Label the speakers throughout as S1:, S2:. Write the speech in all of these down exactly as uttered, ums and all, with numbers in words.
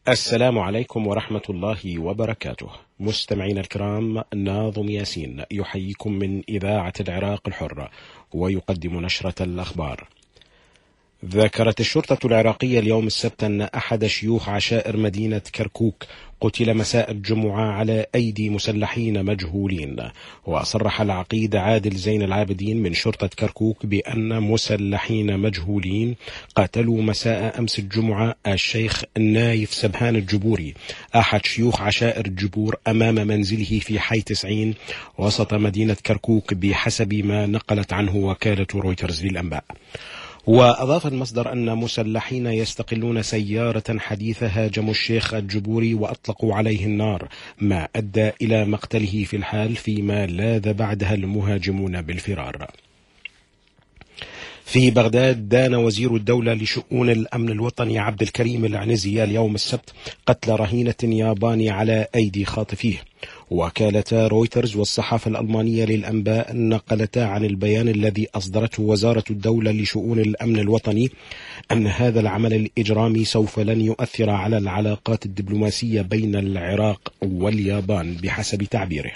S1: السلام عليكم ورحمة الله وبركاته. مستمعين الكرام، ناظم ياسين يحييكم من إذاعة العراق الحرة ويقدم نشرة الأخبار. ذكرت الشرطة العراقية اليوم السبت أن أحد شيوخ عشائر مدينة كركوك قتل مساء الجمعة على أيدي مسلحين مجهولين. وصرح العقيد عادل زين العابدين من شرطة كركوك بأن مسلحين مجهولين قتلوا مساء أمس الجمعة الشيخ نايف سبحان الجبوري أحد شيوخ عشائر الجبور أمام منزله في حي تسعين وسط مدينة كركوك بحسب ما نقلت عنه وكالة رويترز للأنباء. وأضاف المصدر أن مسلحين يستقلون سيارة حديثة هاجموا الشيخ الجبوري وأطلقوا عليه النار، ما أدى إلى مقتله في الحال، فيما لاذ بعدها المهاجمون بالفرار. في بغداد دان وزير الدولة لشؤون الأمن الوطني عبد الكريم العنزي اليوم السبت قتل رهينة ياباني على أيدي خاطفيه. وكالتا رويترز والصحافة الألمانية للأنباء نقلتا عن البيان الذي أصدرته وزارة الدولة لشؤون الأمن الوطني أن هذا العمل الإجرامي سوف لن يؤثر على العلاقات الدبلوماسية بين العراق واليابان بحسب تعبيره.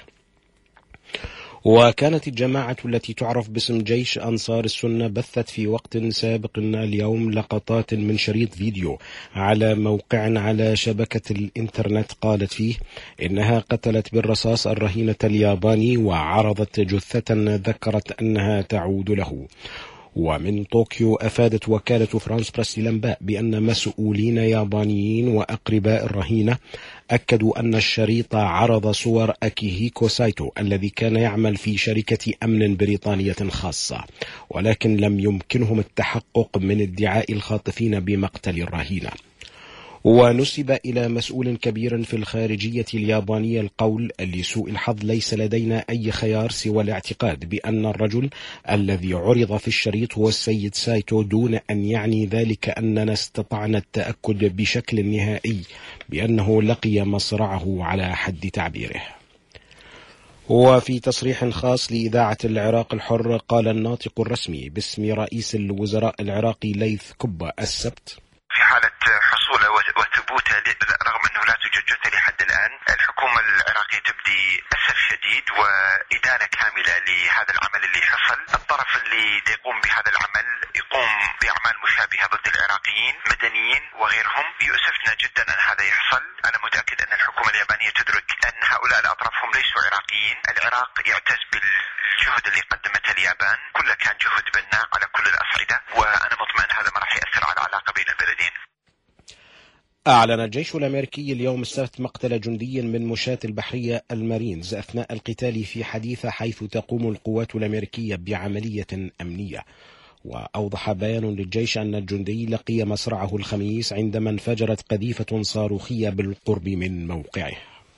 S1: وكانت الجماعة التي تعرف باسم جيش أنصار السنة بثت في وقت سابق اليوم لقطات من شريط فيديو على موقع على شبكة الإنترنت قالت فيه إنها قتلت بالرصاص الرهينة الياباني وعرضت جثة ذكرت أنها تعود له. ومن طوكيو أفادت وكالة فرانس بريس للأنباء بأن مسؤولين يابانيين وأقرباء الرهينة أكدوا أن الشريط عرض صور أكيهيكو سايتو الذي كان يعمل في شركة أمن بريطانية خاصة، ولكن لم يمكنهم التحقق من ادعاء الخاطفين بمقتل الرهينة. ونسب إلى مسؤول كبير في الخارجية اليابانية القول: لسوء الحظ ليس لدينا أي خيار سوى الاعتقاد بأن الرجل الذي عرض في الشريط هو السيد سايتو، دون أن يعني ذلك أننا استطعنا التأكد بشكل نهائي بأنه لقي مصرعه على حد تعبيره. وفي تصريح خاص لإذاعة العراق الحر قال الناطق الرسمي باسم رئيس الوزراء العراقي ليث كبة السبت:
S2: في حالة حصوله وثبوته رغم أنه لا توجد جثة لحد الآن، الحكومة العراقية تبدي أسف شديد وإدانة كاملة لهذا العمل اللي حصل. الطرف اللي يقوم بهذا العمل يقوم بأعمال مشابهة ضد العراقيين مدنيين وغيرهم. يؤسفنا جدا أن هذا يحصل. أنا متأكد أن الحكومة اليابانية تدرك أن هؤلاء الأطراف هم ليسوا عراقيين. العراق يعتز بالجهد اللي قدمته اليابان، كله كان جهد بناء على كل الأصعدة، وأنا مطمئن هذا ما راح يأثر على العلاقة بين البلدين.
S1: أعلن الجيش الأمريكي اليوم السبت مقتل جندي من مشاة البحرية المارينز أثناء القتال في حديثة، حيث تقوم القوات الأمريكية بعملية أمنية. وأوضح بيان للجيش أن الجندي لقي مصرعه الخميس عندما انفجرت قذيفة صاروخية بالقرب من موقعه.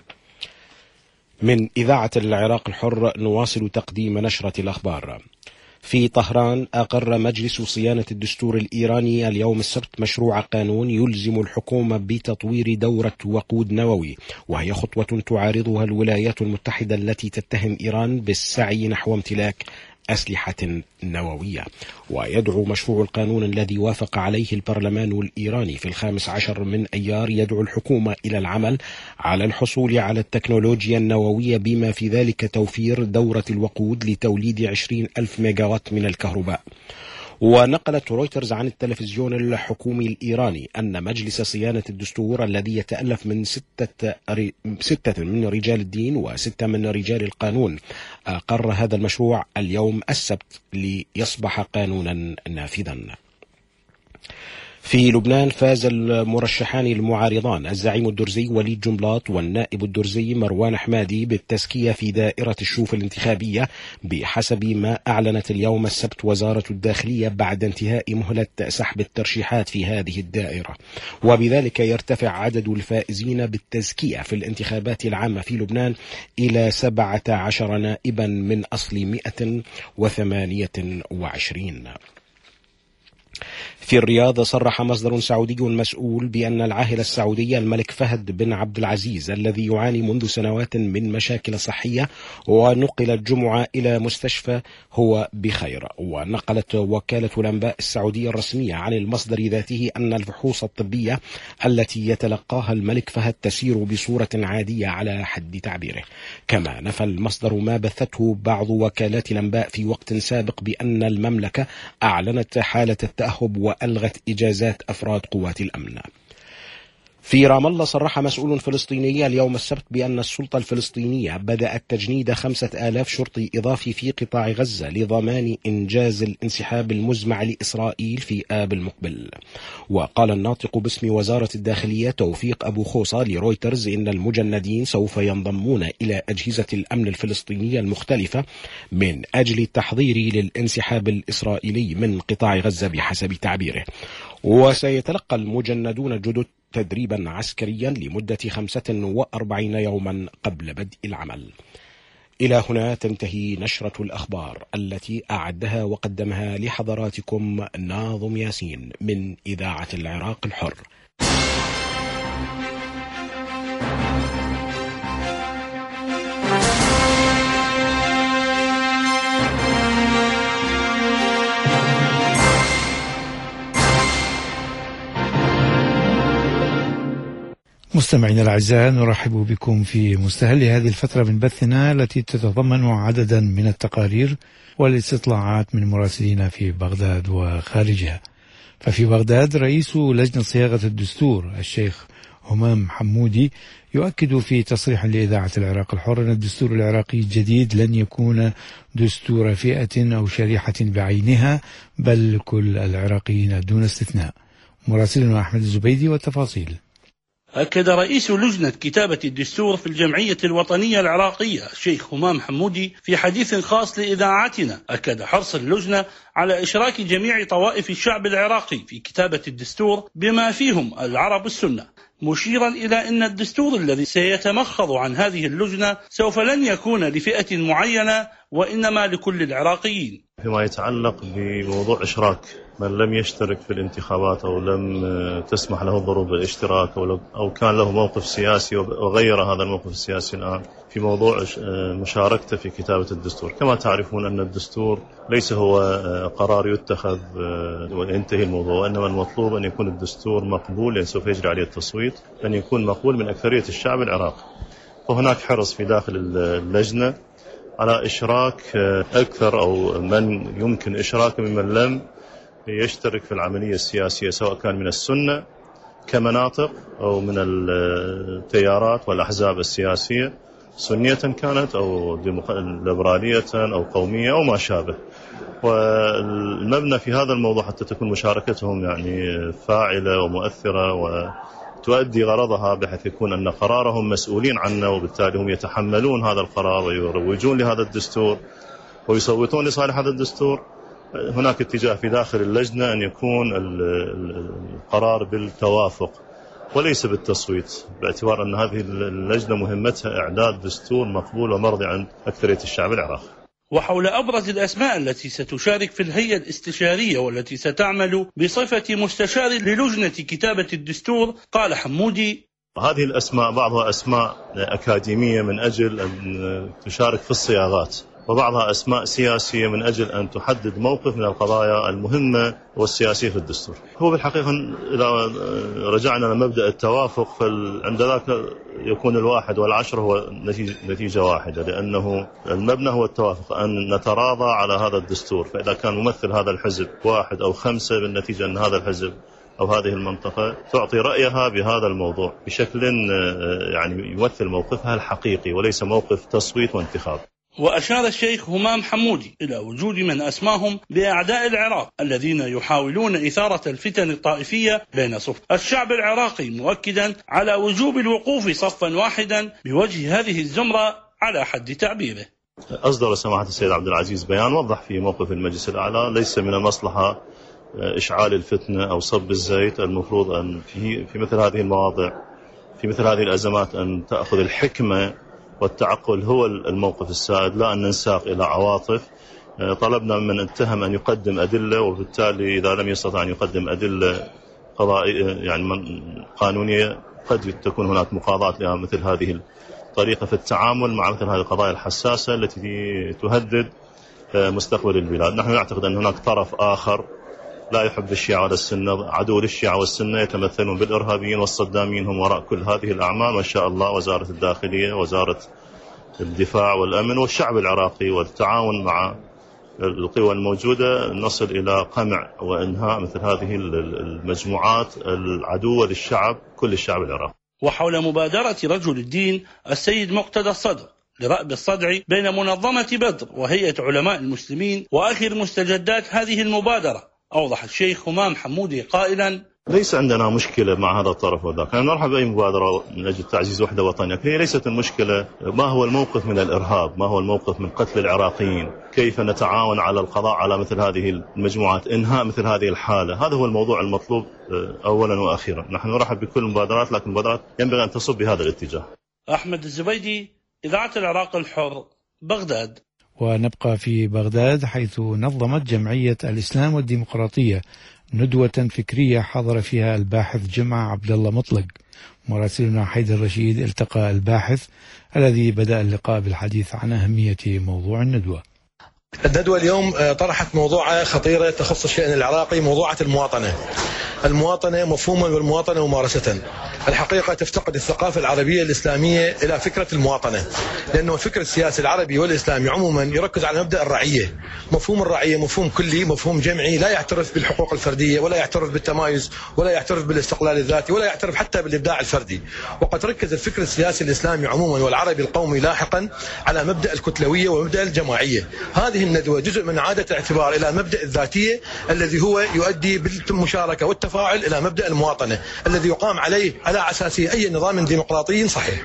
S1: من إذاعة العراق الحر نواصل تقديم نشرة الأخبار. في طهران أقر مجلس صيانة الدستور الإيراني اليوم السبت مشروع قانون يلزم الحكومة بتطوير دورة وقود نووي، وهي خطوة تعارضها الولايات المتحدة التي تتهم إيران بالسعي نحو امتلاك أسلحة نووية. ويدعو مشروع القانون الذي وافق عليه البرلمان الإيراني في الخامس عشر من أيار يدعو الحكومة إلى العمل على الحصول على التكنولوجيا النووية، بما في ذلك توفير دورة الوقود لتوليد عشرين ألف ميجاوات من الكهرباء. ونقلت رويترز عن التلفزيون الحكومي الإيراني أن مجلس صيانة الدستور الذي يتألف من ستة, ستة من رجال الدين وستة من رجال القانون أقر هذا المشروع اليوم السبت ليصبح قانونا نافذا. في لبنان فاز المرشحان المعارضان الزعيم الدرزي وليد جنبلاط والنائب الدرزي مروان حمادي بالتزكية في دائرة الشوف الانتخابية بحسب ما أعلنت اليوم السبت وزارة الداخلية بعد انتهاء مهلة سحب الترشيحات في هذه الدائرة. وبذلك يرتفع عدد الفائزين بالتزكية في الانتخابات العامة في لبنان إلى سبعة عشر نائبا من أصل مئة وثمانية وعشرين. في الرياض صرح مصدر سعودي مسؤول بأن العاهل السعودي الملك فهد بن عبد العزيز الذي يعاني منذ سنوات من مشاكل صحية ونقل الجمعة إلى مستشفى هو بخير. ونقلت وكالة الأنباء السعودية الرسمية عن المصدر ذاته أن الفحوص الطبية التي يتلقاها الملك فهد تسير بصورة عادية على حد تعبيره. كما نفى المصدر ما بثته بعض وكالات الأنباء في وقت سابق بأن المملكة أعلنت حالة التأهب وألغت إجازات أفراد قوات الأمن. في رام الله صرح مسؤول فلسطيني اليوم السبت بأن السلطة الفلسطينية بدأت تجنيد خمسة آلاف شرطي إضافي في قطاع غزة لضمان إنجاز الانسحاب المزمع لإسرائيل في آب المقبل. وقال الناطق باسم وزارة الداخلية توفيق أبو خوصة لرويترز إن المجندين سوف ينضمون إلى أجهزة الأمن الفلسطينية المختلفة من أجل التحضير للانسحاب الإسرائيلي من قطاع غزة بحسب تعبيره. وسيتلقى المجندون الجدد تدريبا عسكريا لمدة خمسة وأربعين يوما قبل بدء العمل. إلى هنا تنتهي نشرة الأخبار التي أعدها وقدمها لحضراتكم ناظم ياسين من إذاعة العراق الحر.
S3: مستمعينا الأعزاء، نرحب بكم في مستهل هذه الفترة من بثنا التي تتضمن عددا من التقارير والاستطلاعات من مراسلين في بغداد وخارجها. ففي بغداد رئيس لجنة صياغة الدستور الشيخ همام حمودي يؤكد في تصريح لإذاعة العراق الحر أن الدستور العراقي الجديد لن يكون دستور فئة أو شريحة بعينها، بل كل العراقيين دون استثناء. مراسلنا أحمد الزبيدي والتفاصيل.
S4: أكد رئيس لجنة كتابة الدستور في الجمعية الوطنية العراقية الشيخ همام حمودي في حديث خاص لإذاعتنا أكد حرص اللجنة على إشراك جميع طوائف الشعب العراقي في كتابة الدستور بما فيهم العرب السنة، مشيرا إلى أن الدستور الذي سيتمخض عن هذه اللجنة سوف لن يكون لفئة معينة وإنما لكل العراقيين.
S5: فيما يتعلق بموضوع إشراك من لم يشترك في الانتخابات أو لم تسمح له الظروف بالاشتراك أو كان له موقف سياسي وغير هذا الموقف السياسي الآن في موضوع مشاركته في كتابة الدستور. كما تعرفون أن الدستور ليس هو قرار يتخذ وينتهي الموضوع، وإنما المطلوب أن يكون الدستور مقبول، يعني سوف يجري عليه التصويت، أن يكون مقبول من أكثرية الشعب العراقي. وهناك حرص في داخل اللجنة على إشراك أكثر أو من يمكن إشراكه ممن لم يشترك في العملية السياسية، سواء كان من السنة كمناطق أو من التيارات والأحزاب السياسية، سنية كانت أو ليبرالية أو قومية أو ما شابه. والمبنى في هذا الموضوع حتى تكون مشاركتهم يعني فاعلة ومؤثرة وتؤدي غرضها، بحيث يكون أن قرارهم مسؤولين عنه، وبالتالي هم يتحملون هذا القرار ويروجون لهذا الدستور ويصوتون لصالح هذا الدستور. هناك اتجاه في داخل اللجنة أن يكون القرار بالتوافق وليس بالتصويت، باعتبار أن هذه اللجنة مهمتها إعداد دستور مقبول ومرضي عند أكثرية الشعب العراقي.
S4: وحول أبرز الأسماء التي ستشارك في الهيئة الاستشارية والتي ستعمل بصفة مستشار للجنة كتابة الدستور، قال حمودي:
S5: هذه الأسماء بعضها أسماء أكاديمية من أجل أن تشارك في الصياغات، وبعضها أسماء سياسية من أجل أن تحدد موقف من القضايا المهمة والسياسية في الدستور. هو بالحقيقة إذا رجعنا لمبدأ التوافق فعند ذاك يكون الواحد والعشر هو نتيجة واحدة، لأنه المبنى هو التوافق، أن نتراضى على هذا الدستور. فإذا كان ممثل هذا الحزب واحد أو خمسة، بالنتيجة أن هذا الحزب أو هذه المنطقة تعطي رأيها بهذا الموضوع بشكل يعني يمثل موقفها الحقيقي وليس موقف تصويت وانتخاب.
S4: وأشار الشيخ همام حمودي إلى وجود من أسماهم بأعداء العراق الذين يحاولون إثارة الفتن الطائفية بين صف الشعب العراقي، مؤكدا على وجوب الوقوف صفا واحدا بوجه هذه الزمرة على حد تعبيره.
S5: أصدر سماحة السيد عبد العزيز بيان وضح في موقف المجلس الأعلى: ليس من المصلحة إشعال الفتنة أو صب الزيت. المفروض أن في في مثل هذه المواضع، في مثل هذه الأزمات، أن تأخذ الحكمة والتعقل هو الموقف السائد، لا أن ننساق إلى عواطف طلبنا من اتهم أن يقدم أدلة، وبالتالي إذا لم يستطع أن يقدم أدلة قضائية يعني قانونية قد تكون هناك مقاضاة لمثل هذه الطريقة في التعامل مع مثل هذه القضايا الحساسة التي تهدد مستقبل البلاد. نحن نعتقد أن هناك طرف آخر لا يحب الشيعة ولا السنة، عدو للشيعة والسنة، يتمثلون بالإرهابيين والصدامين، هم وراء كل هذه الأعمال. ما شاء الله وزارة الداخلية، وزارة الدفاع والأمن والشعب العراقي والتعاون مع القوى الموجودة نصل إلى قمع وإنهاء مثل هذه المجموعات العدوة للشعب، كل الشعب العراقي.
S4: وحول مبادرة رجل الدين السيد مقتدى الصدر لرأب الصدع بين منظمة بدر وهيئة علماء المسلمين وآخر مستجدات هذه المبادرة، أوضح الشيخ همام حمودي قائلا:
S5: ليس عندنا مشكلة مع هذا الطرف وذاك، نحن نرحب بأي مبادرة من أجل تعزيز وحدة وطنية. هي ليست المشكلة ما هو الموقف من الإرهاب، ما هو الموقف من قتل العراقيين، كيف نتعاون على القضاء على مثل هذه المجموعات، إنهاء مثل هذه الحالة. هذا هو الموضوع المطلوب أولا وأخيرا. نحن نرحب بكل المبادرات، لكن المبادرات ينبغي أن تصب بهذا الاتجاه.
S4: أحمد الزبيدي، إذاعة العراق الحر، بغداد.
S3: ونبقى في بغداد، حيث نظمت جمعية الإسلام والديمقراطية ندوة فكرية حضر فيها الباحث جمعة عبد الله مطلق. مراسلنا حيدر رشيد التقى الباحث الذي بدأ اللقاء بالحديث عن أهمية موضوع الندوة.
S6: الندوة اليوم طرحت موضوع خطيرة تخص الشأن العراقي، موضوعة المواطنة. المواطنة مفهوما والمواطنة ممارسة. الحقيقة تفتقد الثقافة العربية الإسلامية إلى فكرة المواطنة، لأنه الفكر السياسي العربي والإسلامي عموما يركز على مبدأ الرعية. مفهوم الرعية مفهوم كلي، مفهوم جمعي، لا يعترف بالحقوق الفردية، ولا يعترف بالتمايز، ولا يعترف بالاستقلال الذاتي، ولا يعترف حتى بالإبداع الفردي. وقد ركز الفكر السياسي الإسلامي عموما والعربي القومي لاحقا على مبدأ الكتلوية ومبدأ الجماعية. هذه الندوة جزء من إعادة الاعتبار إلى مبدأ الذاتية الذي هو يؤدي بالمشاركة والتفاعل إلى مبدأ المواطنة الذي يقام عليه على أساسه أي نظام ديمقراطي صحيح.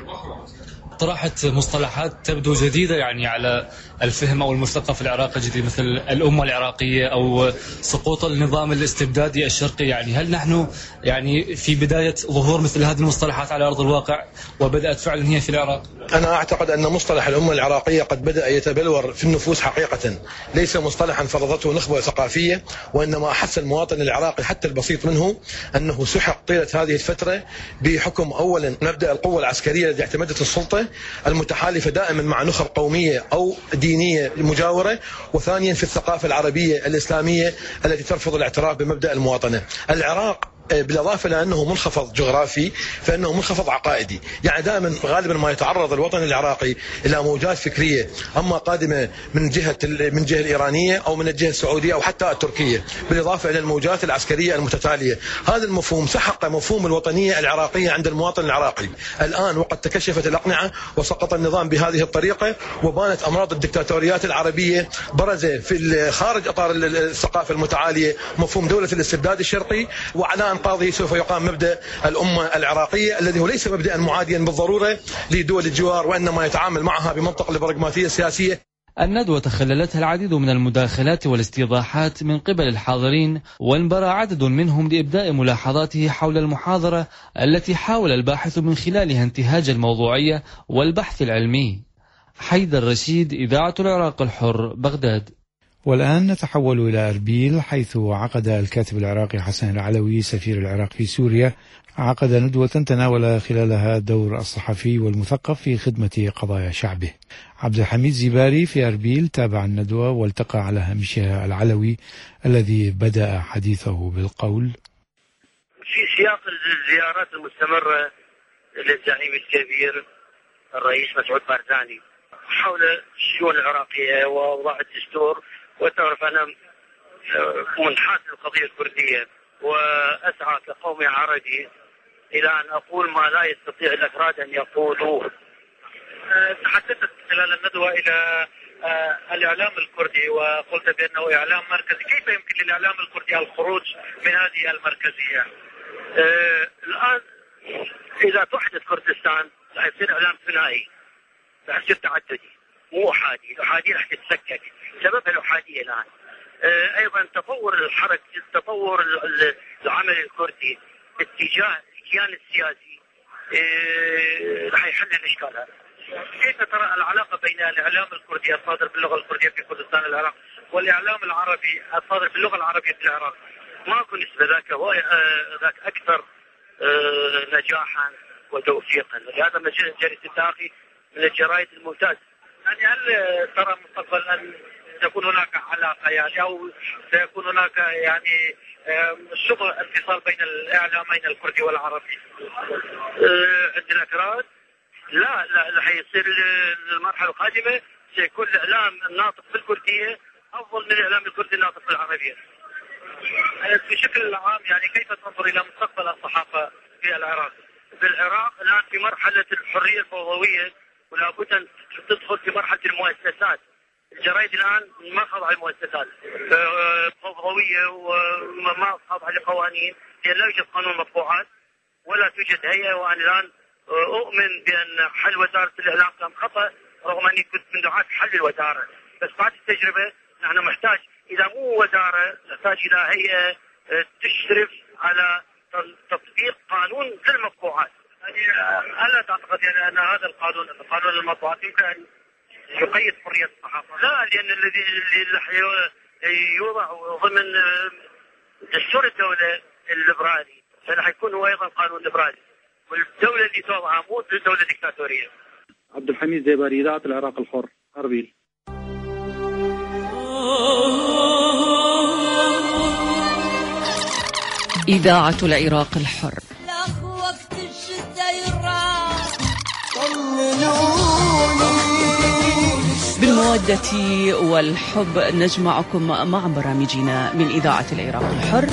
S7: طرحت مصطلحات تبدو جديدة يعني على الفهم أو المثقف العراقي الجديد، مثل الأمة العراقية أو سقوط النظام الاستبدادي الشرقي. يعني هل نحن يعني في بداية ظهور مثل هذه المصطلحات على أرض الواقع وبدأت فعلا هي في العراق؟
S6: أنا أعتقد أن مصطلح الأمة العراقية قد بدأ يتبلور في النفوس حقيقة، ليس مصطلحا فرضته نخبة ثقافية، وإنما أحس المواطن العراقي حتى البسيط منه أنه سحق طيلة هذه الفترة بحكم أولا مبدأ القوة العسكرية التي اعتمدت السلطة المتحالفة دائما مع نخب قومية أو دينية مجاورة، وثانيا في الثقافة العربية الإسلامية التي ترفض الاعتراف بمبدأ المواطنة. العراق بالإضافة لأنه منخفض جغرافي فإنه منخفض عقائدي، يعني دائما غالبا ما يتعرض الوطن العراقي إلى موجات فكرية، أما قادمة من جهة من الجهة الإيرانية أو من الجهة السعودية أو حتى التركية، بالإضافة إلى الموجات العسكرية المتتالية. هذا المفهوم سحق مفهوم الوطنية العراقية عند المواطن العراقي الآن، وقد تكشفت الأقنعة وسقط النظام بهذه الطريقة، وبانت أمراض الدكتاتوريات العربية برزة في خارج إطار الثقافة المتعالية، مفهوم دولة الاستبداد الشرقي. وعلى أنقاضه سوف يقام مبدأ الأمة العراقية الذي هو ليس مبدأ معاديا بالضرورة لدول الجوار، وإنما يتعامل معها بمنطق البراغماتية السياسية.
S7: الندوة تخللتها العديد من المداخلات والاستيضاحات من قبل الحاضرين، وانبرى عدد منهم لإبداء ملاحظاته حول المحاضرة التي حاول الباحث من خلالها انتهاج الموضوعية والبحث العلمي. حيدر رشيد، إذاعة العراق الحر، بغداد.
S3: والآن نتحول إلى أربيل، حيث عقد الكاتب العراقي حسن العلوي سفير العراق في سوريا عقد ندوة تناول خلالها دور الصحفي والمثقف في خدمة قضايا شعبه. عبد الحميد زباري في أربيل تابع الندوة والتقى على هامشها العلوي الذي بدأ حديثه بالقول:
S8: في سياق الزيارات المستمرة للزعيم الكبير الرئيس مسعود بارزاني حول الشؤون العراقية ووضع الدستور، وتعرف أنا منحاز للقضية الكردية وأسعى كقومي عربي إلى أن أقول ما لا يستطيع الأكراد أن يقولوه. تحدثت خلال الندوة إلى الإعلام الكردي وقلت بأنه إعلام مركزي. كيف يمكن للإعلام الكردي الخروج من هذه المركزية؟ الآن إذا توحدت كردستان راح يصير إعلام ثنائي، راح يصير تعددي مو أحادي. الأحادية راح تتسكك، سببها الأحادية الآن. أيضا تطور الحركة، تطور العمل الكردي اتجاه الكيان السياسي راح يحل الإشكال هذا. كيف ترى العلاقة بين الإعلام الكردي الصادر باللغة الكردية في كردستان العراق والإعلام العربي الصادر باللغة العربية في العراق ماكو نسبة ذاك هو ذاك أكثر نجاحا وتوفيقا. لهذا جريدة التاقي من الجرائد الممتازة. يعني هل ترى مستقبلا أن تكون هناك علاقة يعني أو سيكون هناك يعني شبه اتصال بين الإعلامين الكردي والعربي عند الأكراد؟ لا لا لا حيصير المرحلة القادمة سيكون الإعلام الناطق بالكردية أفضل من الإعلام الكردي الناطق بالعربية. بشكل عام يعني كيف تنظر إلى مستقبل الصحافة في العراق؟ في العراق الآن في مرحلة الحرية الفوضوية ولا بد أن تدخل في مرحلة المؤسسات. الجرائد الآن ما خاضعة المؤسسات فوضوية وما خاضعة لقوانين، لأن لا يوجد قانون مطبوعات ولا توجد هيئة. وأنا الآن أؤمن بأن حل وزارة الإعلام كان خطأ رغم أني كنت من دعاة حل الوزارة، بس بعد التجربة نحن محتاج إذا مو وزارة نحتاج إلى هيئة تشرف على تطبيق قانون في المطبوعات. يعني ألا تعتقد يعني أن هذا القانون قانون المطبوعات يمكن أن يقيد حرية الصحافة؟ لا، لأن الذي يوضع ضمن دستور الدولة الليبرالي فراح يكون هو أيضا قانون ليبرالي، والدولة اللي توضعها مو دولة ديكتاتورية.
S9: عبد الحميد زيباري، إذاعة العراق الحر، أربيل.
S10: إذاعة العراق الحر. بالمودة والحب نجمعكم مع برامجنا من إذاعة العراق الحر.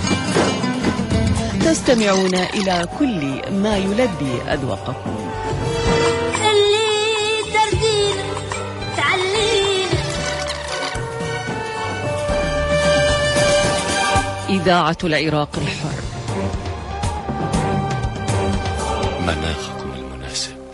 S10: تستمعون إلى كل ما يلبي أذواقكم. إذاعة العراق الحر.
S1: مناخكم المناسب.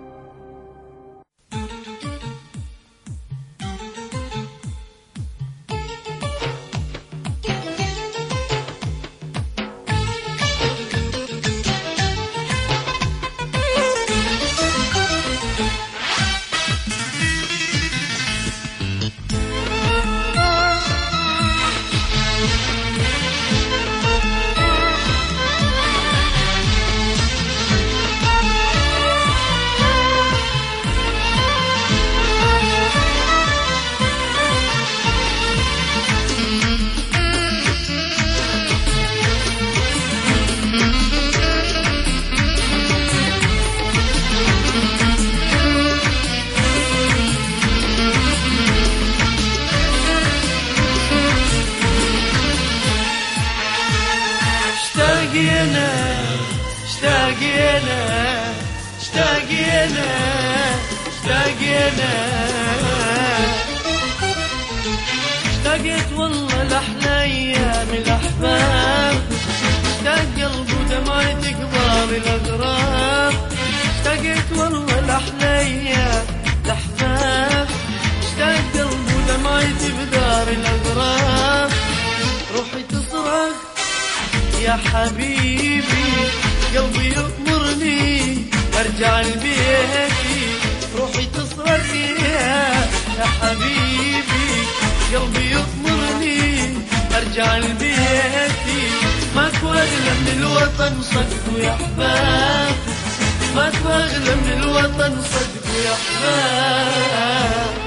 S11: اشتقت والله لأحلى أيام الأحباب، اشتاق قلب ودمعي تقبال الأغراب. اشتقت والله لأحلى أيام الأحباب، اشتاق قلب ودمعي تبدار الأغراب. روحي تصرخ يا حبيبي، قلبي يأمرني أرجع لبيتي. روحي تصرخ يا حبيبي، قلبي يأمرني أرجع لبيتي. ماكو أغلى من الوطن صدق يا أحباب، ماكو أغلى من الوطن صدق يا أحباب.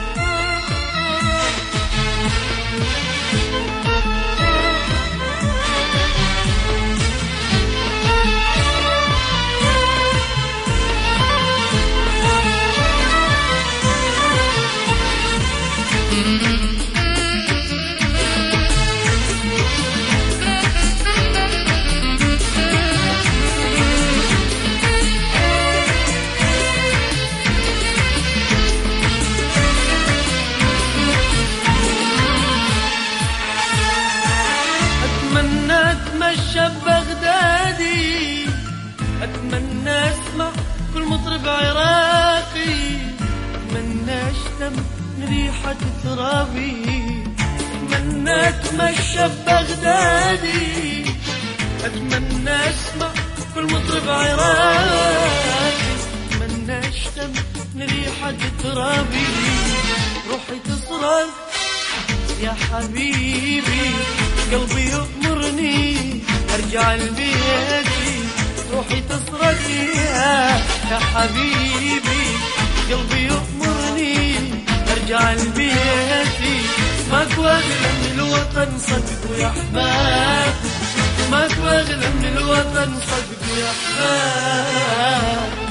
S11: أتمنى أسمع كل مطرب عراقي، أتمنى أشتم من ريحة ترابي. أتمنى أتمشى ببغدادي، أتمنى أسمع كل مطرب عراقي. أتمنى أشتم من ريحة ترابي. روحي تصرخ يا حبيبي قلبي يأمرني ارجع لبيتي روحي تصرخ فيها يا حبيبي قلبي يأمرني ارجع لبيتي ماكو اغلى من الوطن صدقوا يا احباب ماكو اغلى من الوطن صدقوا يا احباب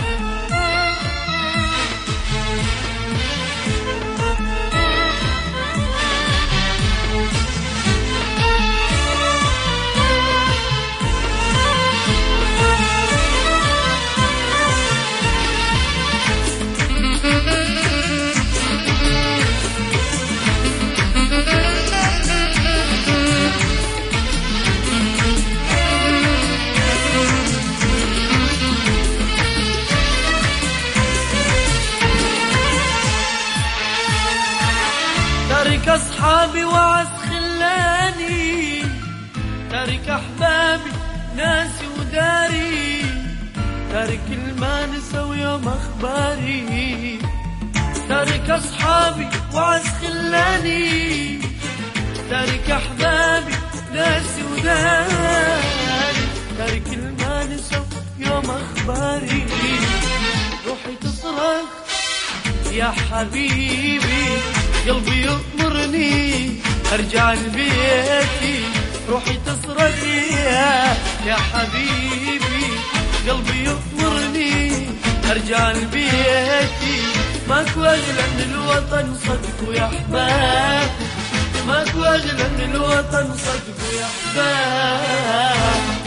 S11: تارك أصحابي وعز خلاني تارك أحبابي ناسي وداري تارك المانسة ويوم أخباري تارك أصحابي وعز خلاني تارك أحبابي ناسي وداري تارك المانسة ويوم أخباري روحي تصرخ يا حبيبي قلبي يأمرني ارجع لبيتي روحي تصرخ يا يا حبيبي قلبي يأمرني ارجع لبيتي ماكو اغلى من الوطن صدقوا يا احباب ماكو اغلى من الوطن صدقوا يا احباب.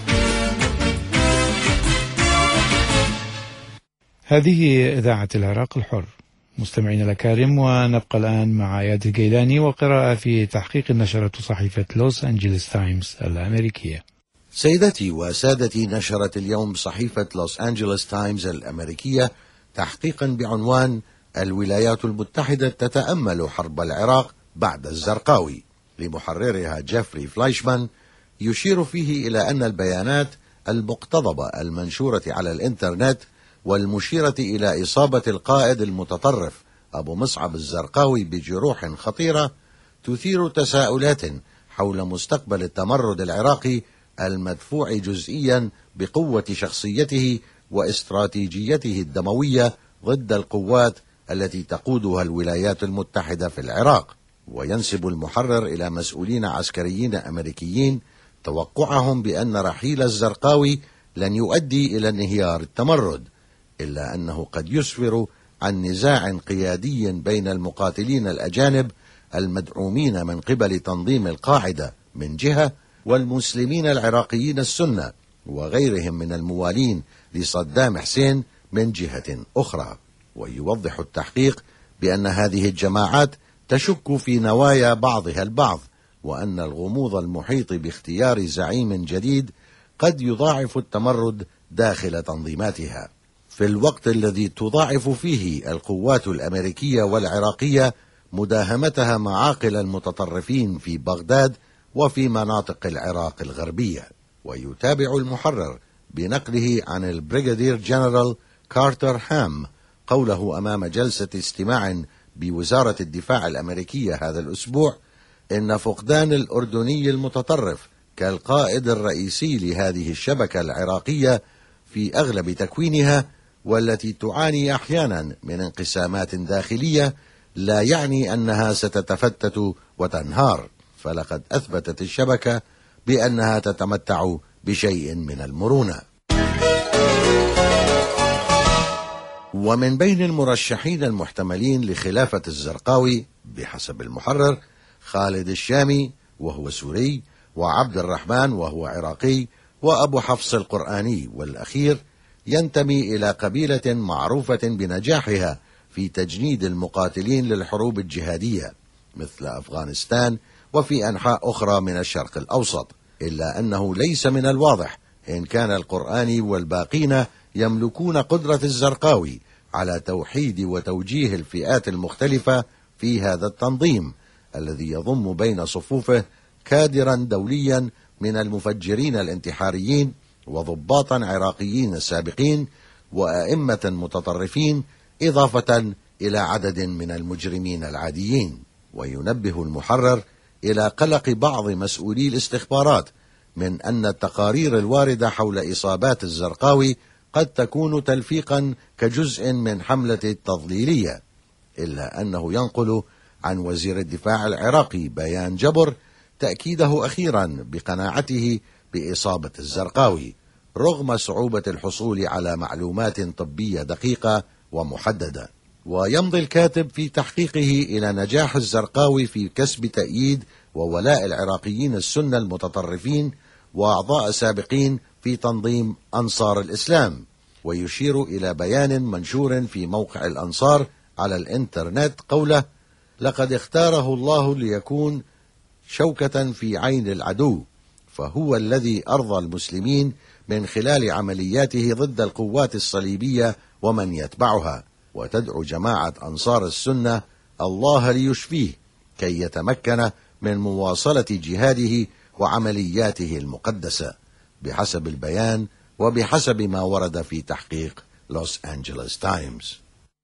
S3: هذه إذاعة العراق الحر. مستمعينا الأكارم، ونبقى الآن مع اياد الجيلاني وقراءة في تحقيق نشرته صحيفة لوس أنجلوس تايمز الأمريكية.
S12: سيدتي وسادتي، نشرت اليوم صحيفة لوس أنجلوس تايمز الأمريكية تحقيقا بعنوان الولايات المتحدة تتأمل حرب العراق بعد الزرقاوي، لمحررها جيفري فلايشمان، يشير فيه إلى أن البيانات المقتضبة المنشورة على الإنترنت والمشيرة إلى إصابة القائد المتطرف أبو مصعب الزرقاوي بجروح خطيرة تثير تساؤلات حول مستقبل التمرد العراقي المدفوع جزئيا بقوة شخصيته واستراتيجيته الدموية ضد القوات التي تقودها الولايات المتحدة في العراق. وينسب المحرر إلى مسؤولين عسكريين أمريكيين توقعهم بأن رحيل الزرقاوي لن يؤدي إلى انهيار التمرد، إلا أنه قد يسفر عن نزاع قيادي بين المقاتلين الأجانب المدعومين من قبل تنظيم القاعدة من جهة، والمسلمين العراقيين السنة وغيرهم من الموالين لصدام حسين من جهة أخرى. ويوضح التحقيق بأن هذه الجماعات تشك في نوايا بعضها البعض، وأن الغموض المحيط باختيار زعيم جديد قد يضاعف التمرد داخل تنظيماتها، في الوقت الذي تضاعف فيه القوات الأمريكية والعراقية مداهمتها معاقل المتطرفين في بغداد وفي مناطق العراق الغربية. ويتابع المحرر بنقله عن البريغادير جنرال كارتر هام قوله أمام جلسة استماع بوزارة الدفاع الأمريكية هذا الأسبوع إن فقدان الأردني المتطرف كالقائد الرئيسي لهذه الشبكة العراقية في أغلب تكوينها، والتي تعاني أحيانا من انقسامات داخلية، لا يعني أنها ستتفتت وتنهار، فلقد أثبتت الشبكة بأنها تتمتع بشيء من المرونة. ومن بين المرشحين المحتملين لخلافة الزرقاوي بحسب المحرر خالد الشامي وهو سوري، وعبد الرحمن وهو عراقي، وأبو حفص القرآني، والأخير ينتمي إلى قبيلة معروفة بنجاحها في تجنيد المقاتلين للحروب الجهادية مثل أفغانستان وفي أنحاء أخرى من الشرق الأوسط، إلا أنه ليس من الواضح إن كان القرآني والباقين يملكون قدرة الزرقاوي على توحيد وتوجيه الفئات المختلفة في هذا التنظيم الذي يضم بين صفوفه كادرا دوليا من المفجرين الانتحاريين وضباطا عراقيين سابقين وأئمة متطرفين، إضافة إلى عدد من المجرمين العاديين. وينبه المحرر إلى قلق بعض مسؤولي الاستخبارات من أن التقارير الواردة حول إصابات الزرقاوي قد تكون تلفيقا كجزء من حملة التضليلية، إلا أنه ينقل عن وزير الدفاع العراقي بيان جبر تأكيده أخيرا بقناعته بإصابة الزرقاوي رغم صعوبة الحصول على معلومات طبية دقيقة ومحددة. ويمضي الكاتب في تحقيقه إلى نجاح الزرقاوي في كسب تأييد وولاء العراقيين السنة المتطرفين وأعضاء سابقين في تنظيم أنصار الإسلام، ويشير إلى بيان منشور في موقع الأنصار على الإنترنت قوله: لقد اختاره الله ليكون شوكة في عين العدو، فهو الذي أرضى المسلمين من خلال عملياته ضد القوات الصليبية ومن يتبعها، وتدعو جماعة أنصار السنة الله ليشفيه كي يتمكن من مواصلة جهاده وعملياته المقدسة بحسب البيان وبحسب ما ورد في تحقيق لوس أنجلوس تايمز.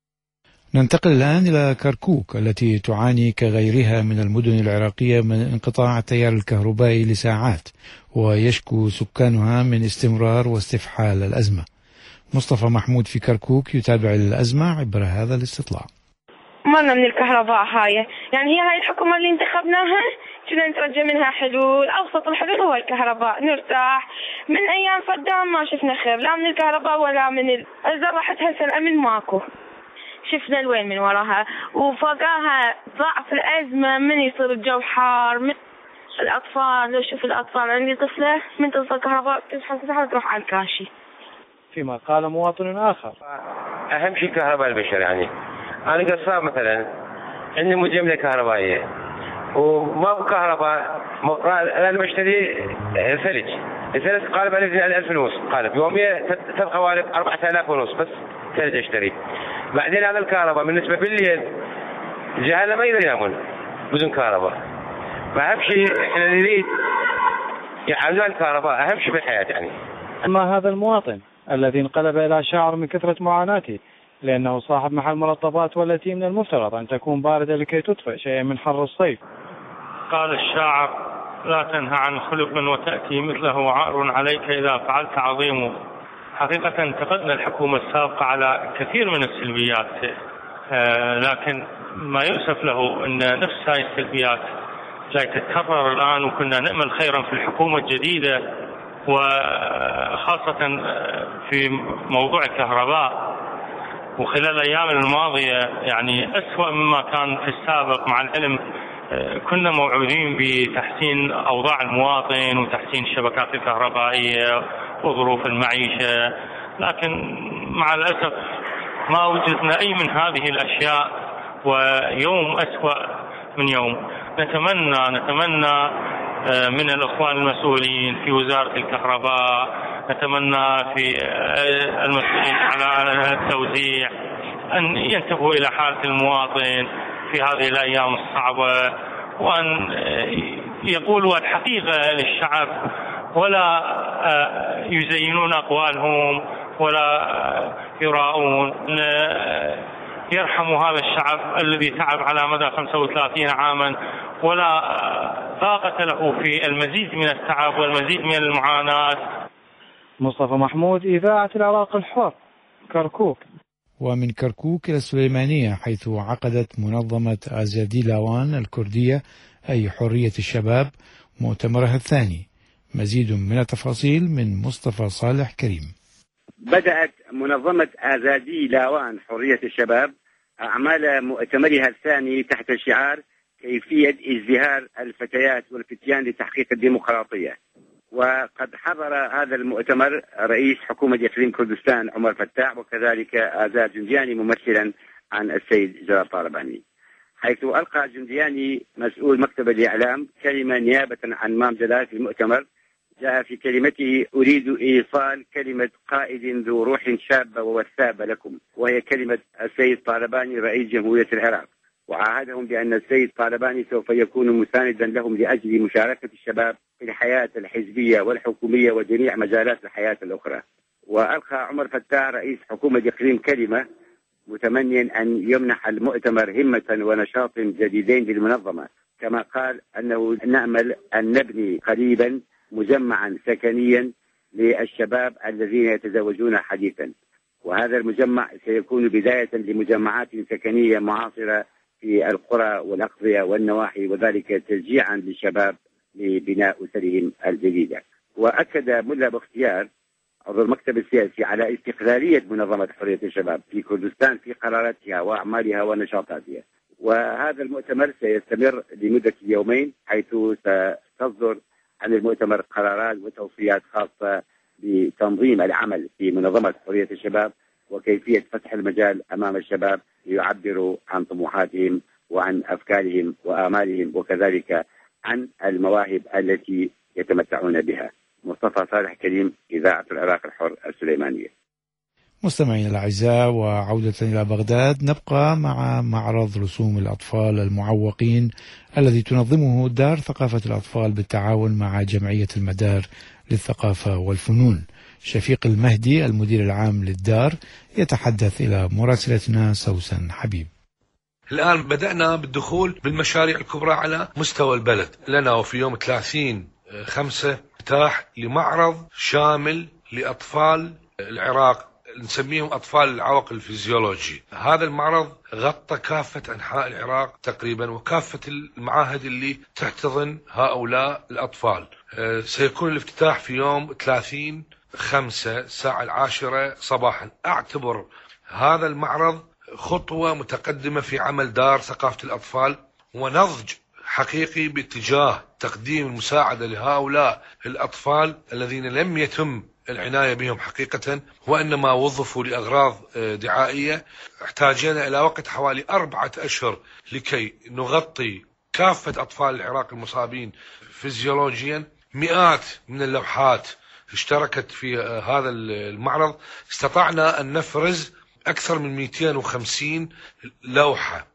S3: ننتقل الآن إلى كركوك التي تعاني كغيرها من المدن العراقية من انقطاع التيار الكهربائي لساعات، ويشكو سكانها من استمرار واستفحال الأزمة. مصطفى محمود في كركوك يتابع الأزمة عبر هذا الاستطلاع.
S13: مرنا من الكهرباء هاي، يعني هي هاي الحكومة اللي انتخبناها كنا نترجى منها حلول. أبسط الحلول هو الكهرباء، نرتاح. من أيام صدام ما شفنا خير لا من الكهرباء ولا من ال... الزراحة هسه الأمن ماكو، شفنا الوين من وراها، وفوقاها ضعف الأزمة من يصير الجو حار. من الأطفال، لو شوف الأطفال، عندي طفلة من تصل الكهرباء تصحى تصحى تروح على الكاشي.
S14: فيما قال مواطن آخر:
S15: أهم شيء كهرباء البشر. يعني أنا قصاب مثلا عندي مجملة كهربائية وما هو كهرباء، أنا بشتري ثلج، الثلج قالب على ألف ونص، قالب يوميا تبقى قوالب أربعة آلاف ونص بس ثلج أشتري. بعدين على الكهرباء بالنسبة بالليل الجهالة ما يقدر ينامون بدون كهرباء. فأهم شيء إحنا نريد يعملون الكهرباء أهم شيء في الحياة. يعني
S14: أما هذا المواطن الذي انقلب إلى شاعر من كثرة معاناته لأنه صاحب محل مرطبات والتي من المفترض أن تكون باردة لكي تطفئ شيئا من حر الصيف.
S16: قال الشاعر: لا تنهى عن خلق وتأتي مثله عار عليك إذا فعلت عظيم. حقيقة انتقدنا الحكومة السابقة على كثير من السلبيات، آه لكن ما يؤسف له أن نفس هذه السلبيات جاي تتكرر الآن، وكنا نأمل خيرا في الحكومة الجديدة، وخاصة في موضوع الكهرباء. وخلال الأيام الماضية يعني أسوأ مما كان في السابق، مع العلم كنا موعودين بتحسين أوضاع المواطن وتحسين الشبكات الكهربائية وظروف المعيشة، لكن مع الأسف ما وجدنا أي من هذه الأشياء، ويوم أسوأ من يوم. نتمنى نتمنى من الأخوان المسؤولين في وزارة الكهرباء، نتمنى في المسؤولين على التوزيع أن ينتبهوا إلى حالة المواطن في هذه الأيام الصعبة، وأن يقولوا الحقيقة للشعب ولا يزينون أقوالهم ولا يراؤون. يرحموا هذا الشعب الذي تعب على مدى خمسة وثلاثين عاما ولا طاقة له في المزيد من التعب والمزيد من المعاناة.
S14: مصطفى محمود، إذاعة العراق الحر، كركوك.
S3: ومن كركوك إلى السليمانية، حيث عقدت منظمة آزادي لاوان الكردية أي حرية الشباب مؤتمرها الثاني. مزيد من التفاصيل من مصطفى صالح كريم.
S17: بدأت منظمة آزادي لاوان حرية الشباب أعمال مؤتمرها الثاني تحت شعار كيفية ازدهار الفتيات والفتيان لتحقيق الديمقراطية. وقد حضر هذا المؤتمر رئيس حكومة إقليم كردستان عمر فتاح، وكذلك آزاد جندياني ممثلا عن السيد جلال طالباني، حيث ألقى جندياني مسؤول مكتب الإعلام كلمة نيابة عن مام جلال في المؤتمر. جاء في كلمته: أريد إيصال كلمة قائد ذو روح شابة ووثابة لكم، وهي كلمة السيد طالباني رئيس جمهورية العراق، وعاهدهم بأن السيد طالباني سوف يكون مساندا لهم لأجل مشاركة الشباب في الحياة الحزبية والحكومية وجميع مجالات الحياة الأخرى. وألقى عمر فتاح رئيس حكومة إقليم كلمة متمنيا أن يمنح المؤتمر همة ونشاط جديدين للمنظمة. كما قال أنه نأمل أن نبني قريبا مجمعا سكنيا للشباب الذين يتزوجون حديثا، وهذا المجمع سيكون بداية لمجمعات سكنية معاصرة في القرى والأقضية والنواحي، وذلك تشجيعا للشباب لبناء أسرهم الجديدة. وأكد ملا باختيار عضو المكتب السياسي على استقلالية منظمة حرية الشباب في كردستان في قراراتها وأعمالها ونشاطاتها. وهذا المؤتمر سيستمر لمدة يومين، حيث ستصدر عن المؤتمر قرارات وتوصيات خاصة بتنظيم العمل في منظمة حرية الشباب وكيفية فتح المجال أمام الشباب ليعبروا عن طموحاتهم وعن أفكارهم وآمالهم، وكذلك عن المواهب التي يتمتعون بها. مصطفى صالح كريم، إذاعة العراق الحر السليمانية.
S3: مستمعينا الأعزاء، وعودة إلى بغداد، نبقى مع معرض رسوم الأطفال المعوقين الذي تنظمه دار ثقافة الأطفال بالتعاون مع جمعية المدار للثقافة والفنون. شفيق المهدي المدير العام للدار يتحدث إلى مراسلتنا سوسن حبيب.
S18: الآن بدأنا بالدخول بالمشاريع الكبرى على مستوى البلد. لنا وفي يوم ثلاثين خمسة افتتاح لمعرض شامل لأطفال العراق، نسميهم أطفال العوق الفيزيولوجي. هذا المعرض غطى كافة أنحاء العراق تقريبا وكافة المعاهد اللي تحتضن هؤلاء الأطفال. سيكون الافتتاح في يوم ثلاثين خمسة الساعة العاشرة صباحا. أعتبر هذا المعرض خطوة متقدمة في عمل دار ثقافة الأطفال ونضج حقيقي باتجاه تقديم المساعدة لهؤلاء الأطفال الذين لم يتم العناية بهم حقيقة وإنما وظفوا لأغراض دعائية. احتاجنا إلى وقت حوالي أربعة أشهر لكي نغطي كافة أطفال العراق المصابين فيزيولوجيا. مئات من اللوحات اشتركت في هذا المعرض. استطعنا أن نفرز أكثر من مئتين وخمسين لوحة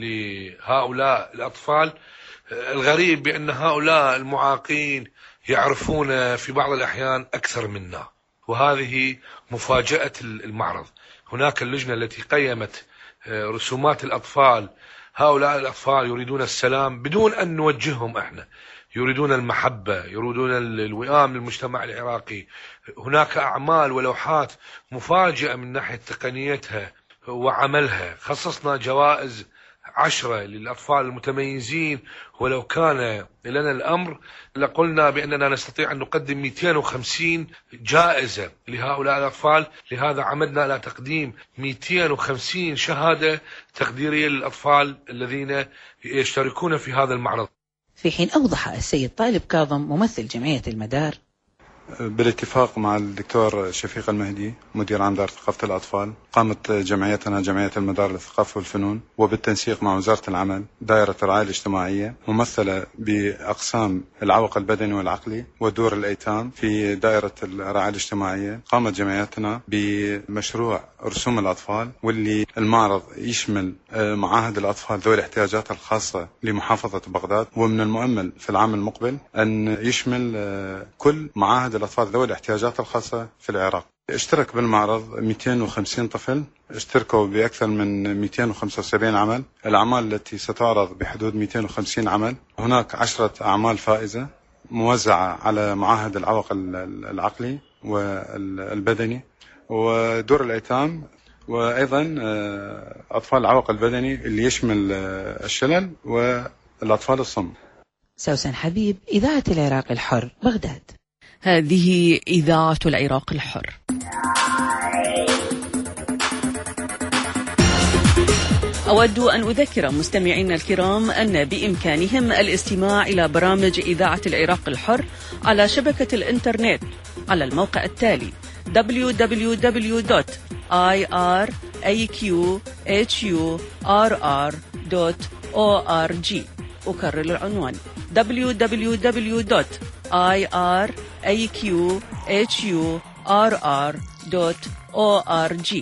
S18: لهؤلاء الأطفال. الغريب بأن هؤلاء المعاقين يعرفون في بعض الأحيان أكثر منا، وهذه مفاجأة المعرض. هناك اللجنة التي قيمت رسومات الأطفال. هؤلاء الأطفال يريدون السلام بدون أن نوجههم احنا، يريدون المحبة، يريدون الوئام للمجتمع العراقي. هناك أعمال ولوحات مفاجئة من ناحية تقنيتها وعملها. خصصنا جوائز عشرة للأطفال المتميزين، ولو كان لنا الأمر لقلنا بأننا نستطيع أن نقدم مئتين وخمسين جائزة لهؤلاء الأطفال. لهذا عمدنا على تقديم مئتين وخمسين شهادة تقديرية للأطفال الذين يشتركون في هذا المعرض.
S19: في حين أوضح السيد طالب كاظم ممثل جمعية المدار
S20: بالاتفاق مع الدكتور شفيق المهدي مدير عام دار ثقافة الأطفال، قامت جمعيتنا جمعية المدار للثقافة والفنون وبالتنسيق مع وزارة العمل دائرة الرعاية الاجتماعية ممثلة بأقسام العوق البدني والعقلي ودور الأيتام في دائرة الرعاية الاجتماعية. قامت جمعيتنا بمشروع رسوم الأطفال، واللي المعرض يشمل معاهد الأطفال ذوي الاحتياجات الخاصة لمحافظة بغداد، ومن المؤمل في العام المقبل أن يشمل كل معاهد الأطفال ذوي الاحتياجات الخاصة في العراق. اشترك بالمعرض مئتين وخمسين طفل، اشتركوا بأكثر من مئتين وخمسة وسبعين عمل. الأعمال التي ستعرض بحدود مئتين وخمسين عمل. هناك عشرة أعمال فائزة موزعة على معاهد العوق العقلي والبدني ودور الأيتام، وأيضا أطفال العوق البدني اللي يشمل الشلل والأطفال الصم.
S19: سوسن حبيب، إذاعة العراق الحر، بغداد.
S10: هذه إذاعة العراق الحر. أود أن أذكر مستمعينا الكرام أن بإمكانهم الاستماع إلى برامج إذاعة العراق الحر على شبكة الإنترنت على الموقع التالي دبليو دبليو دبليو دوت آي آر إيه كيو إتش يو آر آر دوت أو آر جي. أكرر العنوان دبليو دبليو دبليو دوت آي آر إيه كيو إتش يو آر آر دوت أو آر جي.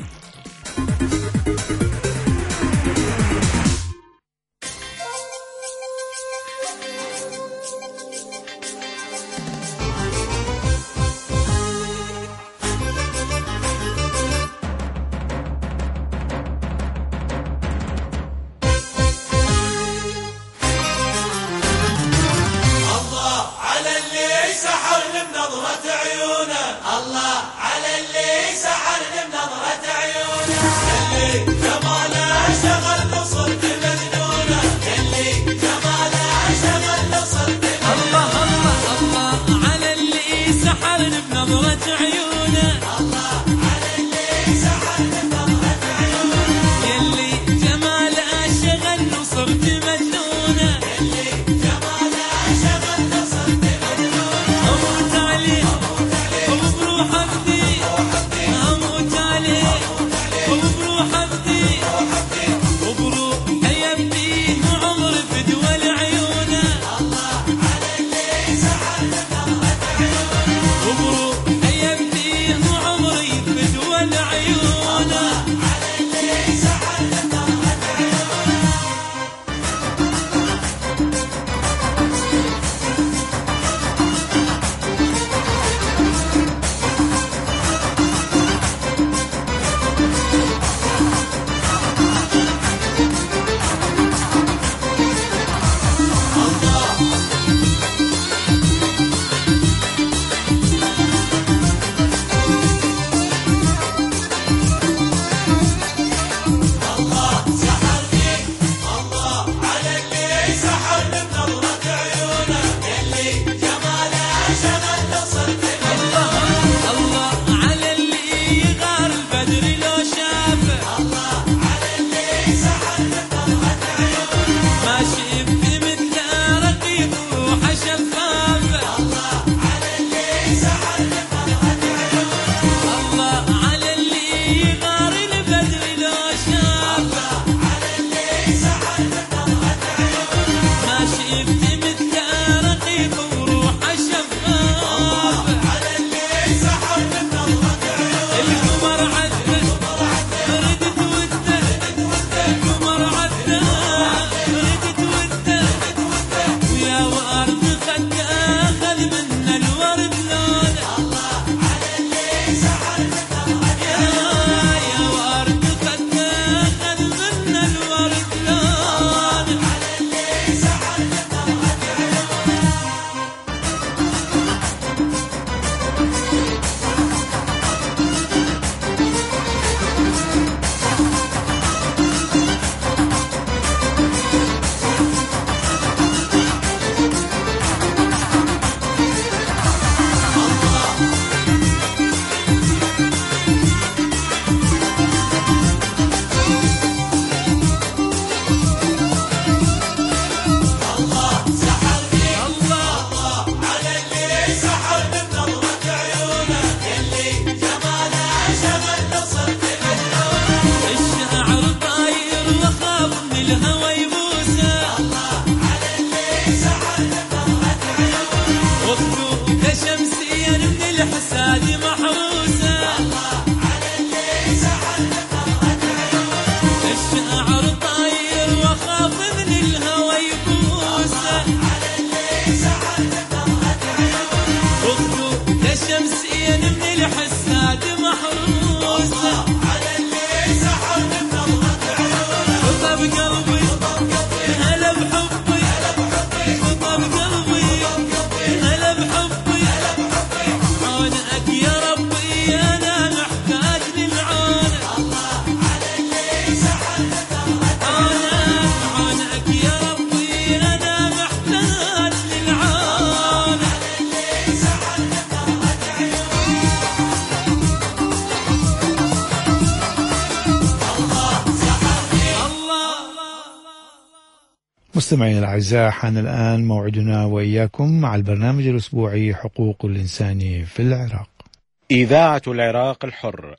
S3: مستمعينا الأعزاء، حان الآن موعدنا وإياكم مع البرنامج الأسبوعي حقوق الإنسان في العراق.
S1: إذاعة العراق الحر.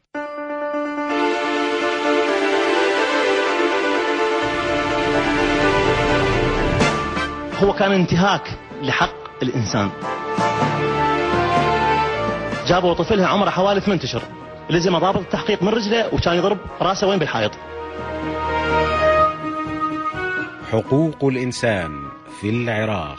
S21: هو كان انتهاك لحق الإنسان. جابوا طفلها عمره حوالي ثمانية أشهر، لزم ضابط التحقيق من رجله وكان يضرب راسه وين بالحائط.
S1: حقوق الإنسان في العراق.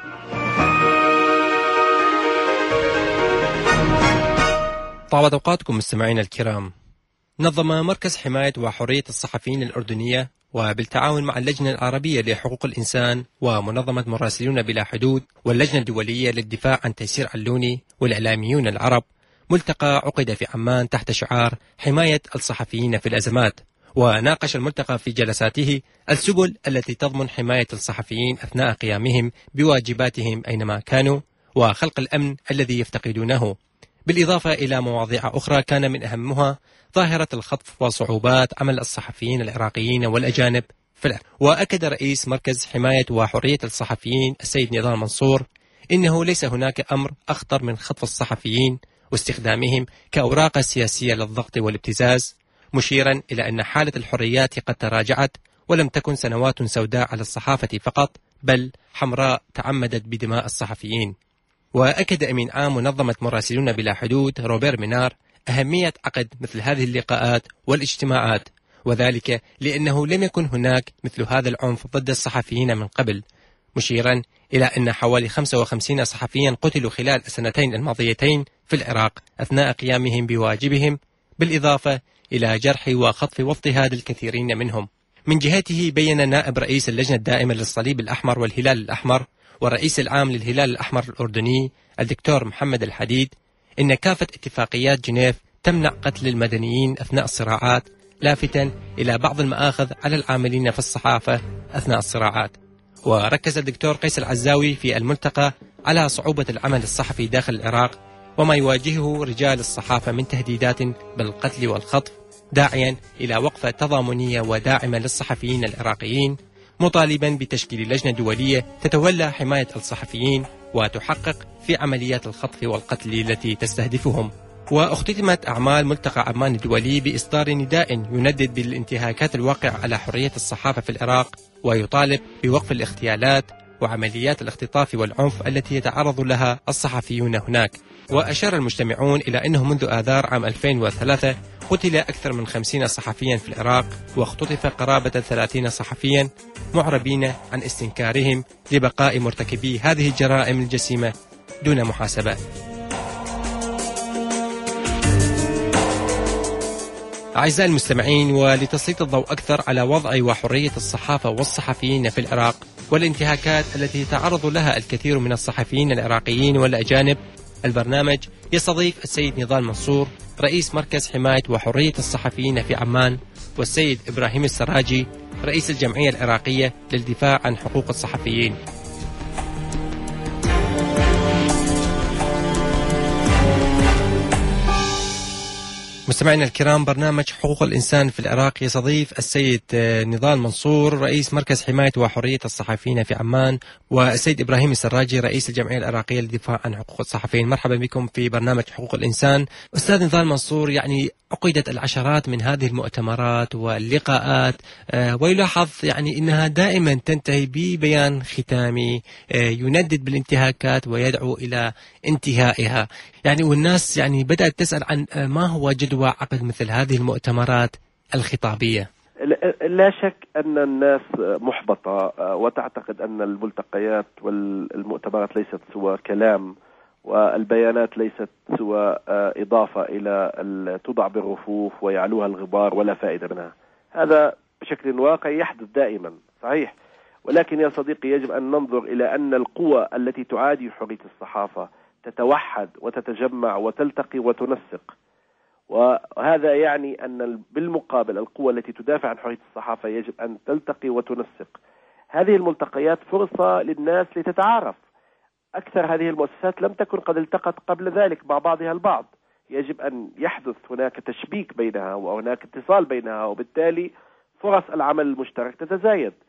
S22: طابت أوقاتكم مستمعينا الكرام. نظم مركز حماية وحرية الصحفيين الأردنية وبالتعاون مع اللجنة العربية لحقوق الإنسان ومنظمة مراسلون بلا حدود واللجنة الدولية للدفاع عن تيسير علوني والإعلاميون العرب ملتقى عقد في عمان تحت شعار حماية الصحفيين في الأزمات. وناقش الملتقى في جلساته السبل التي تضمن حماية الصحفيين أثناء قيامهم بواجباتهم أينما كانوا وخلق الأمن الذي يفتقدونه، بالإضافة إلى مواضيع أخرى كان من أهمها ظاهرة الخطف وصعوبات عمل الصحفيين العراقيين والأجانب في العراق. وأكد رئيس مركز حماية وحرية الصحفيين السيد نضال منصور إنه ليس هناك أمر أخطر من خطف الصحفيين واستخدامهم كأوراق سياسية للضغط والابتزاز، مشيرا إلى أن حالة الحريات قد تراجعت ولم تكن سنوات سوداء على الصحافة فقط بل حمراء تعمدت بدماء الصحفيين. وأكد أمين عام منظمة مراسلون بلا حدود روبير مينار أهمية عقد مثل هذه اللقاءات والاجتماعات، وذلك لأنه لم يكن هناك مثل هذا العنف ضد الصحفيين من قبل، مشيرا إلى أن حوالي خمسة وخمسين صحفيا قتلوا خلال السنتين الماضيتين في العراق أثناء قيامهم بواجبهم، بالإضافة إلى جرح وخطف واضطهاد الكثيرين منهم. من جهته بيّن نائب رئيس اللجنة الدائمة للصليب الأحمر والهلال الأحمر والرئيس العام للهلال الأحمر الأردني الدكتور محمد الحديد إن كافة اتفاقيات جنيف تمنع قتل المدنيين أثناء الصراعات، لافتا إلى بعض المآخذ على العاملين في الصحافة أثناء الصراعات. وركز الدكتور قيس العزاوي في الملتقى على صعوبة العمل الصحفي داخل العراق وما يواجهه رجال الصحافة من تهديدات بالقتل والخطف، داعيا إلى وقفة تضامنية وداعمة للصحفيين العراقيين، مطالبا بتشكيل لجنة دولية تتولى حماية الصحفيين وتحقق في عمليات الخطف والقتل التي تستهدفهم. واختتمت أعمال ملتقى عمان الدولي بإصدار نداء يندد بالانتهاكات الواقعة على حرية الصحافة في العراق ويطالب بوقف الاغتيالات وعمليات الاختطاف والعنف التي يتعرض لها الصحفيون هناك. وأشار المجتمعون إلى أنه منذ آذار عام ألفين وثلاثة قتل أكثر من خمسين صحفيا في العراق واختطف قرابة ثلاثين صحفيا، معربين عن استنكارهم لبقاء مرتكبي هذه الجرائم الجسيمة دون محاسبة. أعزائي المستمعين، ولتسليط الضوء أكثر على وضع وحرية الصحافة والصحفيين في العراق والانتهاكات التي يتعرض لها الكثير من الصحفيين العراقيين والأجانب، البرنامج يستضيف السيد نضال منصور رئيس مركز حماية وحرية الصحفيين في عمان، والسيد إبراهيم السراجي رئيس الجمعية العراقية للدفاع عن حقوق الصحفيين. مستمعينا الكرام، برنامج حقوق الإنسان في العراق يستضيف السيد نضال منصور رئيس مركز حماية وحرية الصحفيين في عمان، والسيد إبراهيم السراجي رئيس الجمعية العراقية للدفاع عن حقوق الصحفيين. مرحبا بكم في برنامج حقوق الإنسان. أستاذ نضال منصور، يعني عقدت العشرات من هذه المؤتمرات واللقاءات، ويلاحظ يعني أنها دائما تنتهي ببيان ختامي يندد بالانتهاكات ويدعو إلى انتهائها، يعني والناس يعني بدأت تسأل عن ما هو جدوى عقد مثل هذه المؤتمرات الخطابية.
S23: لا شك أن الناس محبطة وتعتقد أن الملتقيات والمؤتمرات ليست سوى كلام، والبيانات ليست سوى إضافة إلى توضع بالرفوف ويعلوها الغبار ولا فائدة منها. هذا بشكل واقعي يحدث دائما، صحيح، ولكن يا صديقي يجب أن ننظر إلى أن القوى التي تعادي حرية الصحافة تتوحد وتتجمع وتلتقي وتنسق، وهذا يعني أن بالمقابل القوى التي تدافع عن حرية الصحافة يجب أن تلتقي وتنسق. هذه الملتقيات فرصة للناس لتتعارف. أكثر هذه المؤسسات لم تكن قد التقت قبل ذلك مع بعضها البعض، يجب أن يحدث هناك تشبيك بينها وهناك اتصال بينها، وبالتالي فرص العمل المشترك تتزايد.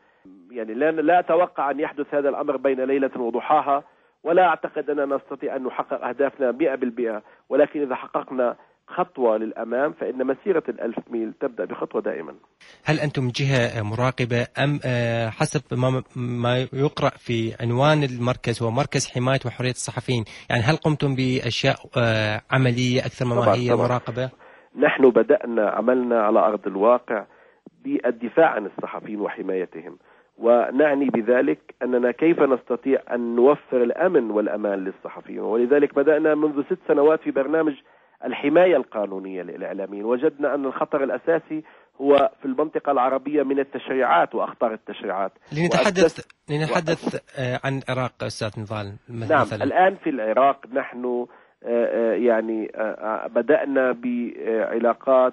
S23: يعني لا, لا أتوقع أن يحدث هذا الأمر بين ليلة وضحاها، ولا أعتقد أننا نستطيع أن نحقق أهدافنا مئة بالمئة، ولكن إذا حققنا خطوة للأمام فإن مسيرة الألف ميل تبدأ بخطوة دائما.
S22: هل أنتم جهة مراقبة أم حسب ما يقرأ في عنوان المركز هو مركز حماية وحرية الصحفيين، يعني هل قمتم بأشياء عملية أكثر مما هي طبعًا مراقبة؟
S23: نحن بدأنا عملنا على أرض الواقع بالدفاع عن الصحفيين وحمايتهم، ونعني بذلك أننا كيف نستطيع أن نوفر الأمن والأمان للصحفيين، ولذلك بدأنا منذ ست سنوات في برنامج الحماية القانونية للإعلاميين. وجدنا أن الخطر الأساسي هو في المنطقة العربية من التشريعات وأخطار التشريعات.
S22: لنتحدث لنتحدث عن العراق أستاذ نضال.
S23: نعم مثلا. الآن في العراق نحن يعني بدأنا بعلاقات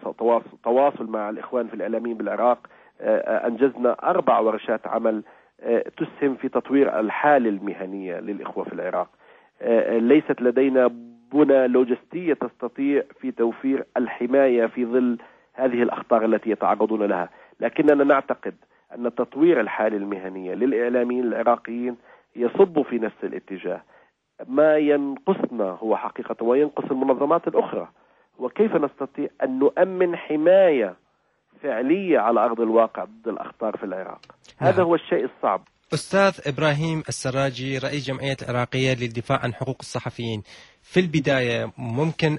S23: وتواصل مع الإخوان في الإعلاميين بالعراق. أنجزنا أربع ورشات عمل تسهم في تطوير الحالة المهنية للإخوة في العراق. ليست لدينا بنى لوجستية تستطيع في توفير الحماية في ظل هذه الأخطار التي يتعرضون لها، لكننا نعتقد أن تطوير الحالة المهنية للإعلاميين العراقيين يصب في نفس الاتجاه. ما ينقصنا هو حقيقة وينقص المنظمات الأخرى، وكيف نستطيع أن نؤمن حماية فعلية على أرض الواقع ضد الأخطار في العراق. نعم. هذا هو الشيء الصعب.
S22: أستاذ إبراهيم السراجي رئيس جمعية العراقية للدفاع عن حقوق الصحفيين، في البداية ممكن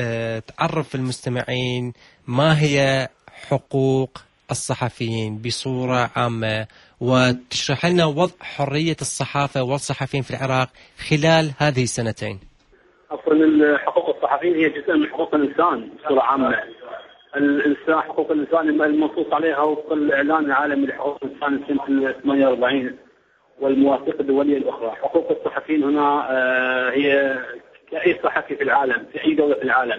S22: تعرف المستمعين ما هي حقوق الصحفيين بصورة عامة، وتشرح لنا وضع حرية الصحافة والصحفيين في العراق خلال هذه السنتين.
S9: أصلا حقوق الصحفيين هي جزء من حقوق الإنسان بصورة عامة. الإنسان حقوق الإنسان المنصوص عليها وفق الإعلان العالمي لحقوق الإنسان سنة ثمانية وأربعين والمواثيق الدولية الأخرى. حقوق الصحفيين هنا هي كأي صحفي في العالم في أي دولة في العالم.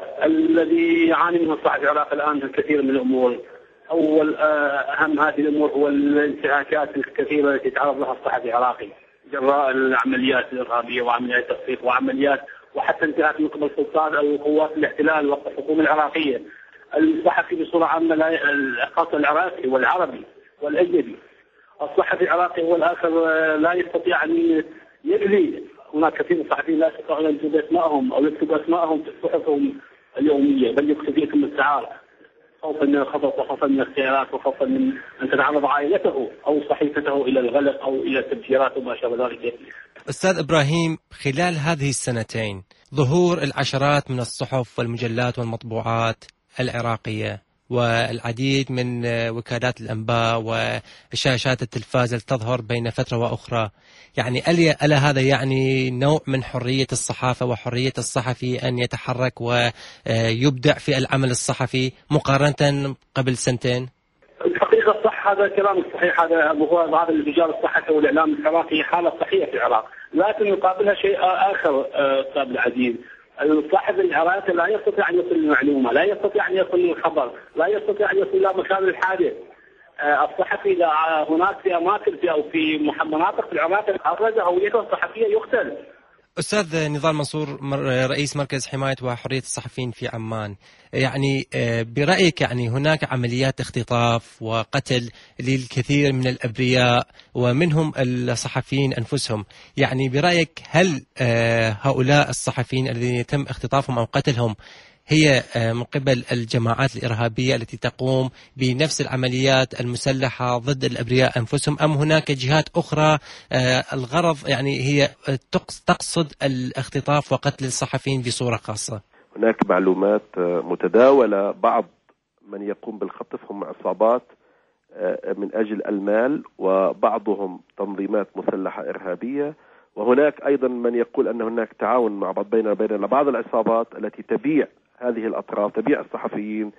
S9: الذي يعاني منه الصحفي العراقي الآن الكثير من الأمور. أول أهم هذه الأمور هو الانتهاكات الكثيرة التي يتعرض لها الصحفي العراقي جراء العمليات الإرهابية وعمليات التخطيط وعمليات وحتى انتهاك من قبل سلطات أو قوات الاحتلال وقت الحكومة العراقية. الصحفي بصورة عامة خاصة العراقي والعربي والأجنبي. الصحفي العراقي هو الآخر لا يستطيع أن يجري. هناك كثير من الصحفيين لا يستطيعون أن يكتبوا أسمائهم أو يكتبوا أسمائهم في صحفهم اليومية، بل يكتبوا اسم السعار خوفا من الخطر وخوفا من الاختيارات وخوفا من أن تتعرض عائلته أو صحيفته إلى الغلق أو إلى التفجيرات وما شابه ذلك.
S22: أستاذ إبراهيم، خلال هذه السنتين ظهور العشرات من الصحف والمجلات والمطبوعات العراقية والعديد من وكالات الأنباء وشاشات التلفاز التي تظهر بين فترة وأخرى، يعني ألا هذا يعني نوع من حرية الصحافة وحرية الصحفي أن يتحرك ويبدع في العمل الصحفي مقارنة قبل سنتين؟
S9: الحقيقة صح هذا الكلام الصحيح. هذا هو هذا الرجال الصحفي والإعلام العراقي حالة صحية في العراق، لكن يقابلها شيء آخر أستاذ العزيز. الصحفي العراقي لا يستطيع أن يصل المعلومة، لا يستطيع أن يصل الخبر، لا يستطيع أن يصل إلى مكان الحادث. الصحفي إذا هناك في أماكن في أو في مناطق في العراق تعرض هويته الصحفية يقتل.
S22: أستاذ نضال منصور رئيس مركز حماية وحرية الصحفيين في عمان، يعني برأيك يعني هناك عمليات اختطاف وقتل للكثير من الأبرياء ومنهم الصحفيين أنفسهم، يعني برأيك هل هؤلاء الصحفيين الذين يتم اختطافهم أو قتلهم هي من قبل الجماعات الإرهابية التي تقوم بنفس العمليات المسلحة ضد الأبرياء أنفسهم، أم هناك جهات أخرى الغرض يعني هي تقصد الاختطاف وقتل الصحفيين بصورة خاصة؟
S23: هناك معلومات متداولة، بعض من يقوم بالخطف هم عصابات من أجل المال، وبعضهم تنظيمات مسلحة إرهابية، وهناك أيضا من يقول أن هناك تعاون مع بعض بين وبين بعض العصابات التي تبيع هذه الأطراف، تبيع الصحفيين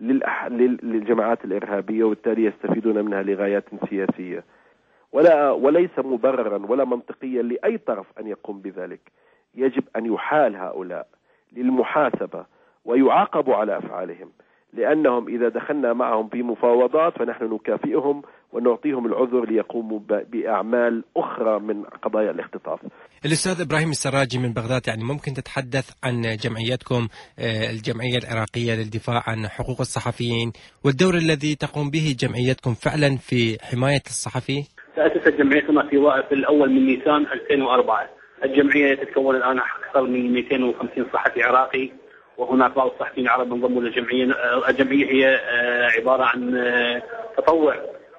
S23: للجماعات الإرهابية، وبالتالي يستفيدون منها لغايات سياسية، ولا وليس مبررا ولا منطقيا لأي طرف أن يقوم بذلك. يجب أن يحال هؤلاء للمحاسبة ويعاقبوا على أفعالهم، لأنهم إذا دخلنا معهم في مفاوضات فنحن نكافئهم ونعطيهم العذر ليقوموا بأعمال أخرى من قضايا الاختطاف.
S22: الأستاذ إبراهيم السراجي من بغداد، يعني ممكن تتحدث عن جمعيتكم الجمعية العراقية للدفاع عن حقوق الصحفيين والدور الذي تقوم به جمعيتكم فعلا في حماية الصحفي؟
S9: تأسست جمعيتنا في في الأول من نيسان ألفين وأربعة. الجمعية تتكون الآن أكثر من مئتين وخمسين صحفي عراقي، وهناك بعض الصحفيين العرب انضموا للجمعية. الجمعية هي عبارة عن تطوع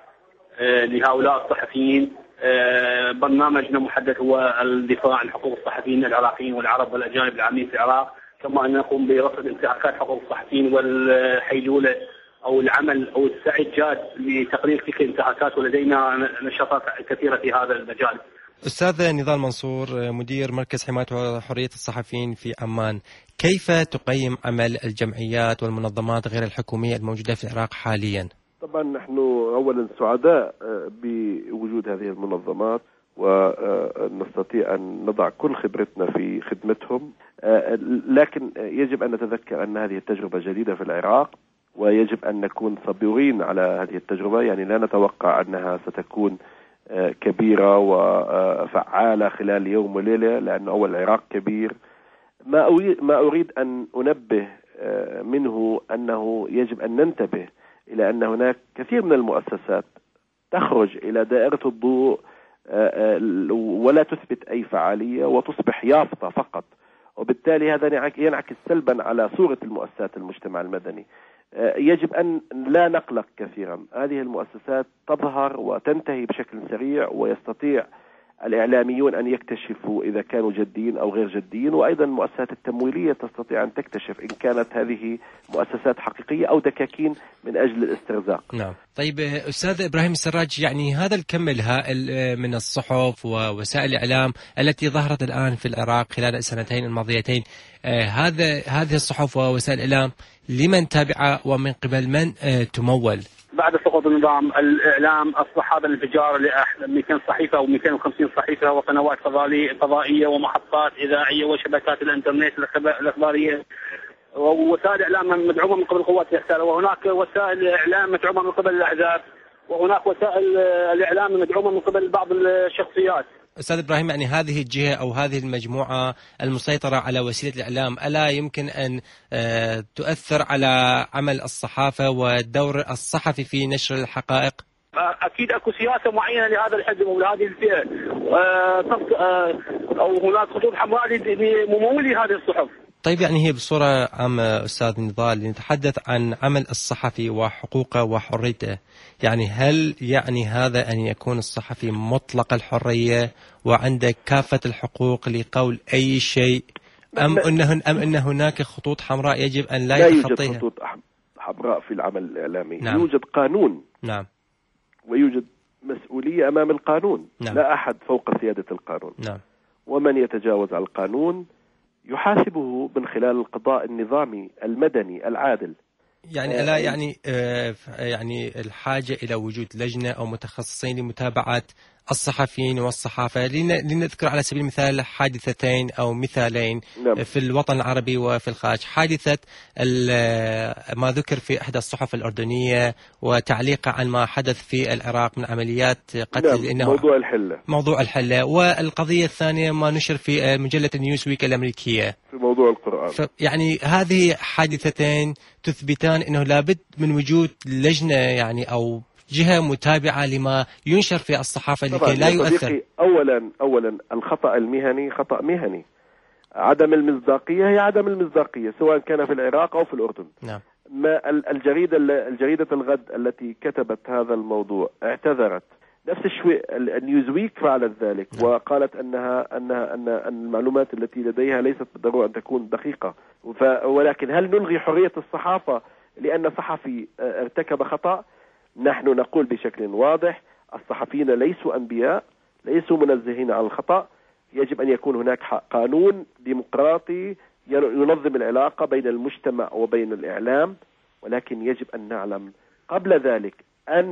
S9: لهؤلاء الصحفيين. برنامجنا محدد هو الدفاع عن حقوق الصحفيين العراقيين والعرب والأجانب العاملين في العراق، كما أن نقوم برصد انتهاكات حقوق الصحفيين والحيلولة أو العمل أو السعي الجاد لتقرير تلك الانتهاكات، ولدينا نشاطات كثيرة في هذا المجال.
S22: أستاذ نضال منصور، مدير مركز حماية وحرية الصحفيين في عمان، كيف تقيم عمل الجمعيات والمنظمات غير الحكومية الموجودة في العراق حاليا؟
S23: طبعا نحن أولا سعداء بوجود هذه المنظمات، ونستطيع أن نضع كل خبرتنا في خدمتهم، لكن يجب أن نتذكر أن هذه التجربة جديدة في العراق، ويجب أن نكون صبورين على هذه التجربة. يعني لا نتوقع أنها ستكون كبيرة وفعالة خلال يوم وليلة، لأن أول العراق كبير. ما أريد أن أنبه منه أنه يجب أن ننتبه إلى أن هناك كثير من المؤسسات تخرج إلى دائرة الضوء ولا تثبت أي فعالية وتصبح يافطة فقط، وبالتالي هذا ينعكس سلبا على صورة المؤسسات المجتمع المدني. يجب أن لا نقلق كثيرا، هذه المؤسسات تظهر وتنتهي بشكل سريع، ويستطيع الإعلاميون أن يكتشفوا إذا كانوا جديين أو غير جديين، وأيضا المؤسسات التمويلية تستطيع أن تكتشف إن كانت هذه مؤسسات حقيقية أو دكاكين من أجل الاسترزاق.
S22: نعم. طيب أستاذ إبراهيم السراج، يعني هذا الكم الهائل من الصحف ووسائل الإعلام التي ظهرت الآن في العراق خلال السنتين الماضيتين، آه هذا هذه الصحف ووسائل الإعلام لمن تابعة ومن قبل من آه تمول؟
S9: بعد سقوط النظام الإعلام أصبح هذا الانفجار ل مئتين صحيفة أو مئتين وخمسين صحيفة وقنوات فضائية ومحطات إذاعية وشبكات الإنترنت الإخبارية ووسائل إعلام مدعومة من قبل القوات المسلحة، وهناك وسائل إعلام مدعومة من قبل الأحزاب، وهناك وسائل الإعلام مدعومة من قبل بعض الشخصيات.
S22: أستاذ إبراهيم، يعني هذه الجهة أو هذه المجموعة المسيطرة على وسيلة الإعلام ألا يمكن أن تؤثر على عمل الصحافة والدور الصحفي في نشر الحقائق؟
S9: أكيد أكو سياسة معينة لهذا الحزب ولهذه الفئة، أو هناك خطوط حمراء لممولي هذه الصحف.
S22: طيب، يعني هي بصورة عامة أستاذ نضال نتحدث عن عمل الصحفي وحقوقه وحريته، يعني هل يعني هذا أن يكون الصحفي مطلق الحرية وعنده كافة الحقوق لقول أي شيء، أم أنه أم أن هناك خطوط حمراء يجب أن لا,
S23: لا
S22: يتخطيها؟
S23: يوجد خطوط حمراء في العمل الإعلامي.
S22: نعم.
S23: يوجد قانون.
S22: نعم.
S23: ويوجد مسؤولية أمام القانون.
S22: نعم.
S23: لا أحد فوق سيادة القانون.
S22: نعم.
S23: ومن يتجاوز على القانون يحاسبه من خلال القضاء النظامي المدني العادل.
S22: يعني ألا يعني آه يعني الحاجة إلى وجود لجنة أو متخصصين لمتابعة الصحفيين والصحافة. لنذكر على سبيل المثال حادثتين أو مثالين. نعم. في الوطن العربي وفي الخارج. حادثة ما ذكر في إحدى الصحف الأردنية وتعليقه عن ما حدث في العراق من عمليات قتل.
S23: نعم.
S22: إنه
S23: موضوع الحلة.
S22: موضوع الحلة. والقضية الثانية ما نشر في مجلة نيوزويك الأمريكية
S23: في موضوع القرآن.
S22: يعني هذه حادثتين تثبتان أنه لابد من وجود لجنة يعني أو جهة متابعة لما ينشر في الصحافة لكي لا يؤثر.
S23: أولا أولا الخطأ المهني خطأ مهني. عدم المصداقية هي عدم المصداقية سواء كان في العراق أو في الأردن.
S22: نعم.
S23: ما الجريدة الجريدة الغد التي كتبت هذا الموضوع اعتذرت. نفس الشيء النيوزويك فعلت ذلك. نعم. وقالت أنها أنها أن المعلومات التي لديها ليست بالضرورة أن تكون دقيقة. ولكن هل نلغي حرية الصحافة لأن صحفي ارتكب خطأ؟ نحن نقول بشكل واضح الصحفيين ليسوا أنبياء، ليسوا منزهين عن الخطأ. يجب أن يكون هناك قانون ديمقراطي ينظم العلاقة بين المجتمع وبين الإعلام، ولكن يجب أن نعلم قبل ذلك أن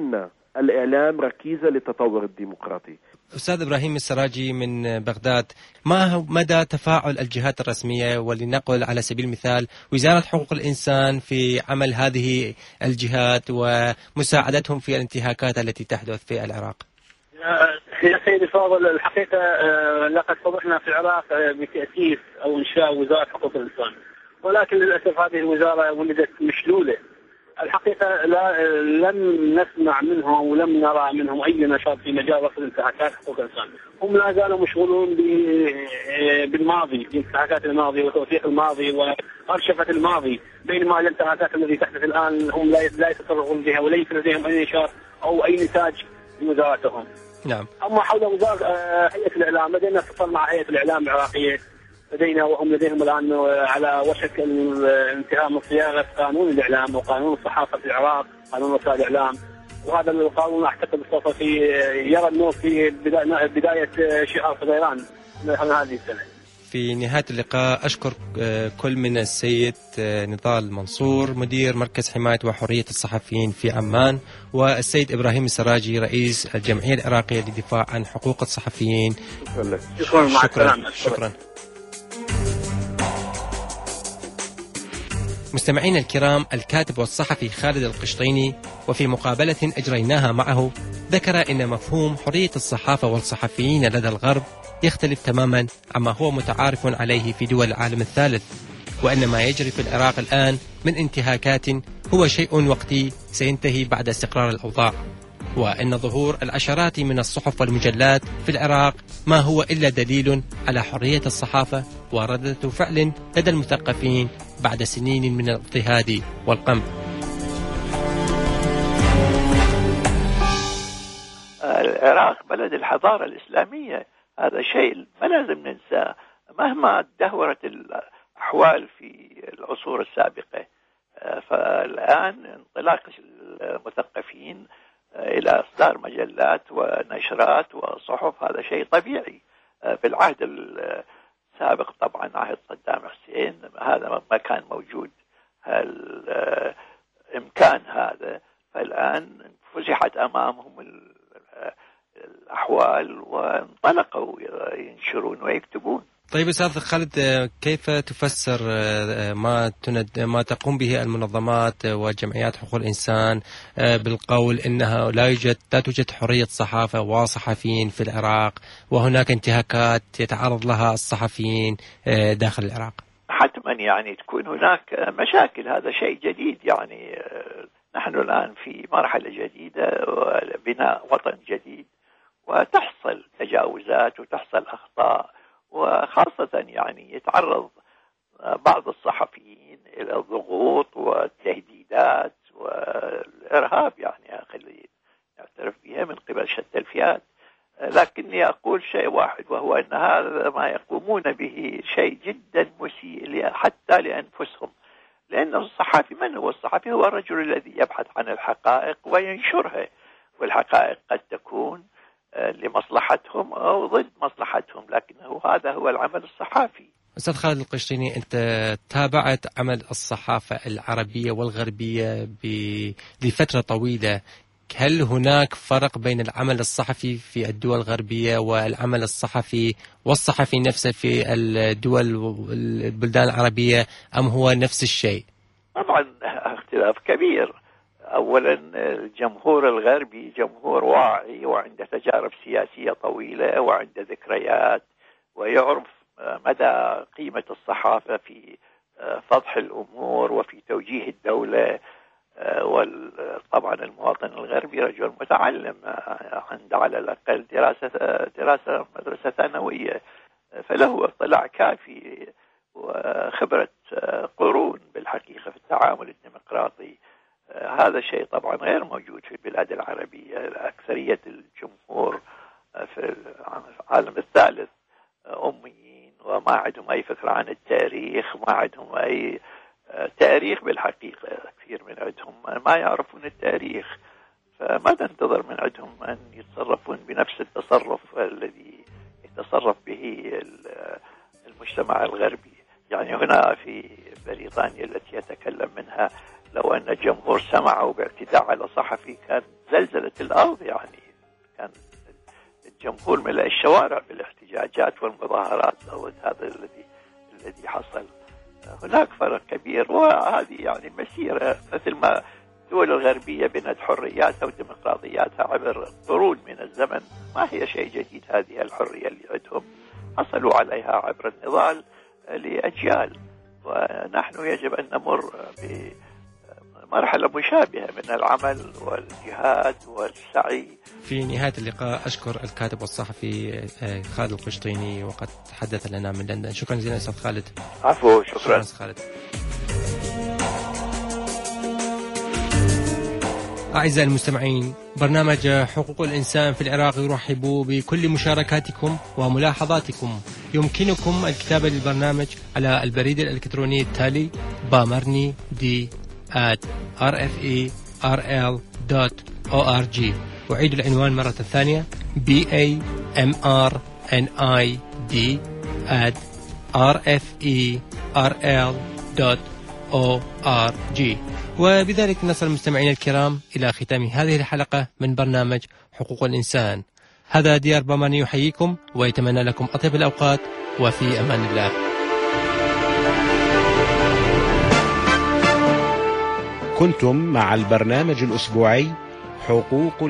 S23: الإعلام ركيزة للتطور الديمقراطي.
S22: أستاذ إبراهيم السراجي من بغداد، ما هو مدى تفاعل الجهات الرسمية، ولنقل على سبيل المثال وزارة حقوق الإنسان، في عمل هذه الجهات ومساعدتهم في الانتهاكات التي تحدث في العراق؟
S9: يا سيدي الفاضل، الحقيقة لقد صدحنا في العراق بتأسيس أو إنشاء وزارة حقوق الإنسان، ولكن للأسف هذه الوزارة ولدت مشلولة. الحقيقة لا لم نسمع منهم ولم نرى منهم أي نشاط في مجال رفض انتهاكات حقوق الإنسان. هم لا زالوا مشغولون بالماضي، بانتهاكات الماضي وتوثيق الماضي وأرشفة الماضي، بينما الانتهاكات التي تحدث الآن هم لا يتصرفون بها وليس لديهم أي نشاط أو أي نتاج لوزارتهم.
S22: نعم.
S9: أما حول وزارة هيئة الإعلام، لدينا اتصال مع هيئة الإعلام العراقية لدينا، وهم لديهم الآن على وشك الانتهاء من صياغة قانون الإعلام وقانون الصحافة في العراق، قانون وسائل الإعلام، وهذا القانون أعتقد سوف في يرى النور في بداية شهر فبراير من هذه السنة.
S22: في نهاية اللقاء أشكر كل من السيد نضال منصور مدير مركز حماية وحرية الصحفيين في عمان، والسيد إبراهيم السراجي رئيس الجمعية العراقية للدفاع عن حقوق الصحفيين.
S9: شكرا.
S22: شكرا, شكرا. مستمعينا الكرام، الكاتب والصحفي خالد القشطيني وفي مقابلة أجريناها معه ذكر إن مفهوم حرية الصحافة والصحفيين لدى الغرب يختلف تماما عما هو متعارف عليه في دول العالم الثالث، وأن ما يجري في العراق الآن من انتهاكات هو شيء وقتي سينتهي بعد استقرار الأوضاع، وأن ظهور العشرات من الصحف والمجلات في العراق ما هو إلا دليل على حرية الصحافة وردة فعل لدى المثقفين بعد سنين من الاضطهاد والقمع.
S2: العراق بلد الحضارة الإسلامية، هذا شيء ما لازم ننساه مهما تدهورت الأحوال في العصور السابقة. فالآن انطلاق المثقفين إلى إصدار مجلات ونشرات وصحف هذا شيء طبيعي. في العهد السابق طبعا عهد صدام حسين هذا ما كان موجود الإمكان هذا، فالآن فتحت أمامهم الأحوال وانطلقوا ينشرون ويكتبون.
S22: طيب أستاذ خالد، كيف تفسر ما تند ما تقوم به المنظمات وجمعيات حقوق الإنسان بالقول إنها لا يوجد لا توجد حرية صحافة وصحفيين في العراق، وهناك انتهاكات يتعرض لها الصحفيين داخل العراق؟
S2: حتما يعني تكون هناك مشاكل، هذا شيء جديد. يعني نحن الآن في مرحلة جديدة وبناء وطن جديد، وتحصل تجاوزات وتحصل أخطاء، وخاصة يعني يتعرض بعض الصحفيين إلى الضغوط والتهديدات والإرهاب، يعني خلي نعترف بها من قبل شتى الفئات. لكني أقول شيء واحد، وهو أن هذا ما يقومون به شيء جدا مسيء حتى لأنفسهم، لأن الصحفي من هو الصحفي؟ هو الرجل الذي يبحث عن الحقائق وينشرها، والحقائق قد تكون لمصلحتهم أو ضد مصلحتهم، لكنه هذا هو العمل الصحافي.
S22: أستاذ خالد القشطيني، أنت تابعت عمل الصحافة العربية والغربية لفترة طويلة، هل هناك فرق بين العمل الصحفي في الدول الغربية والعمل الصحفي والصحفي نفسه في الدول البلدان العربية، أم هو نفس الشيء؟
S2: طبعا اختلاف كبير. أولا الجمهور الغربي جمهور واعي وعنده تجارب سياسية طويلة وعنده ذكريات، ويعرف مدى قيمة الصحافة في فضح الأمور وفي توجيه الدولة. وطبعا المواطن الغربي رجل متعلم عنده على الأقل دراسة دراسة مدرسة ثانوية، فله اطلاع كافي وخبرة قرون بالحقيقة في التعامل الديمقراطي. هذا شيء طبعا غير موجود في البلاد العربية. أكثرية الجمهور في العالم الثالث أميين وما عندهم أي فكرة عن التاريخ، ما عندهم أي تاريخ بالحقيقة. كثير من عندهم ما يعرفون التاريخ، فما تنتظر من عندهم أن يتصرفون بنفس التصرف الذي يتصرف به المجتمع الغربي. يعني هنا في بريطانيا التي يتكلم منها، لو أن الجمهور سمعوا باعتداء على صحفي كان زلزلت الأرض، يعني كان الجمهور ملأ الشوارع بالاحتجاجات والمظاهرات. هذا الذي الذي حصل. هناك فرق كبير، وهذه يعني مسيرة مثل ما الدول الغربية بنت حرياتها وديمقراطياتها عبر قرون من الزمن، ما هي شيء جديد. هذه الحرية اللي عندهم حصلوا عليها عبر النضال لأجيال، ونحن يجب أن نمر بمرحلة مشابهة من العمل والجهاد والسعي.
S22: في نهاية اللقاء أشكر الكاتب والصحفي خالد القشطيني، وقد تحدث لنا من لندن. شكرا جزيلا أستاذ خالد.
S2: عفو، شكرا, شكرا
S22: خالد. أعزائي المستمعين، برنامج حقوق الإنسان في العراق يرحب بكل مشاركاتكم وملاحظاتكم. يمكنكم الكتابة للبرنامج على البريد الإلكتروني التالي بامرني دي آت آر إف إي آر إل دوت أو آر جي. أعيد العنوان مرة ثانية: بي إيه إم آر إن آي دي آت آر إف إي آر إل دوت أو آر جي. وبذلك نصل المستمعين الكرام إلى ختام هذه الحلقة من برنامج حقوق الإنسان. هذا ديار بامرني يحييكم ويتمنى لكم أطيب الأوقات، وفي أمان الله.
S1: كنتم مع البرنامج الأسبوعي حقوق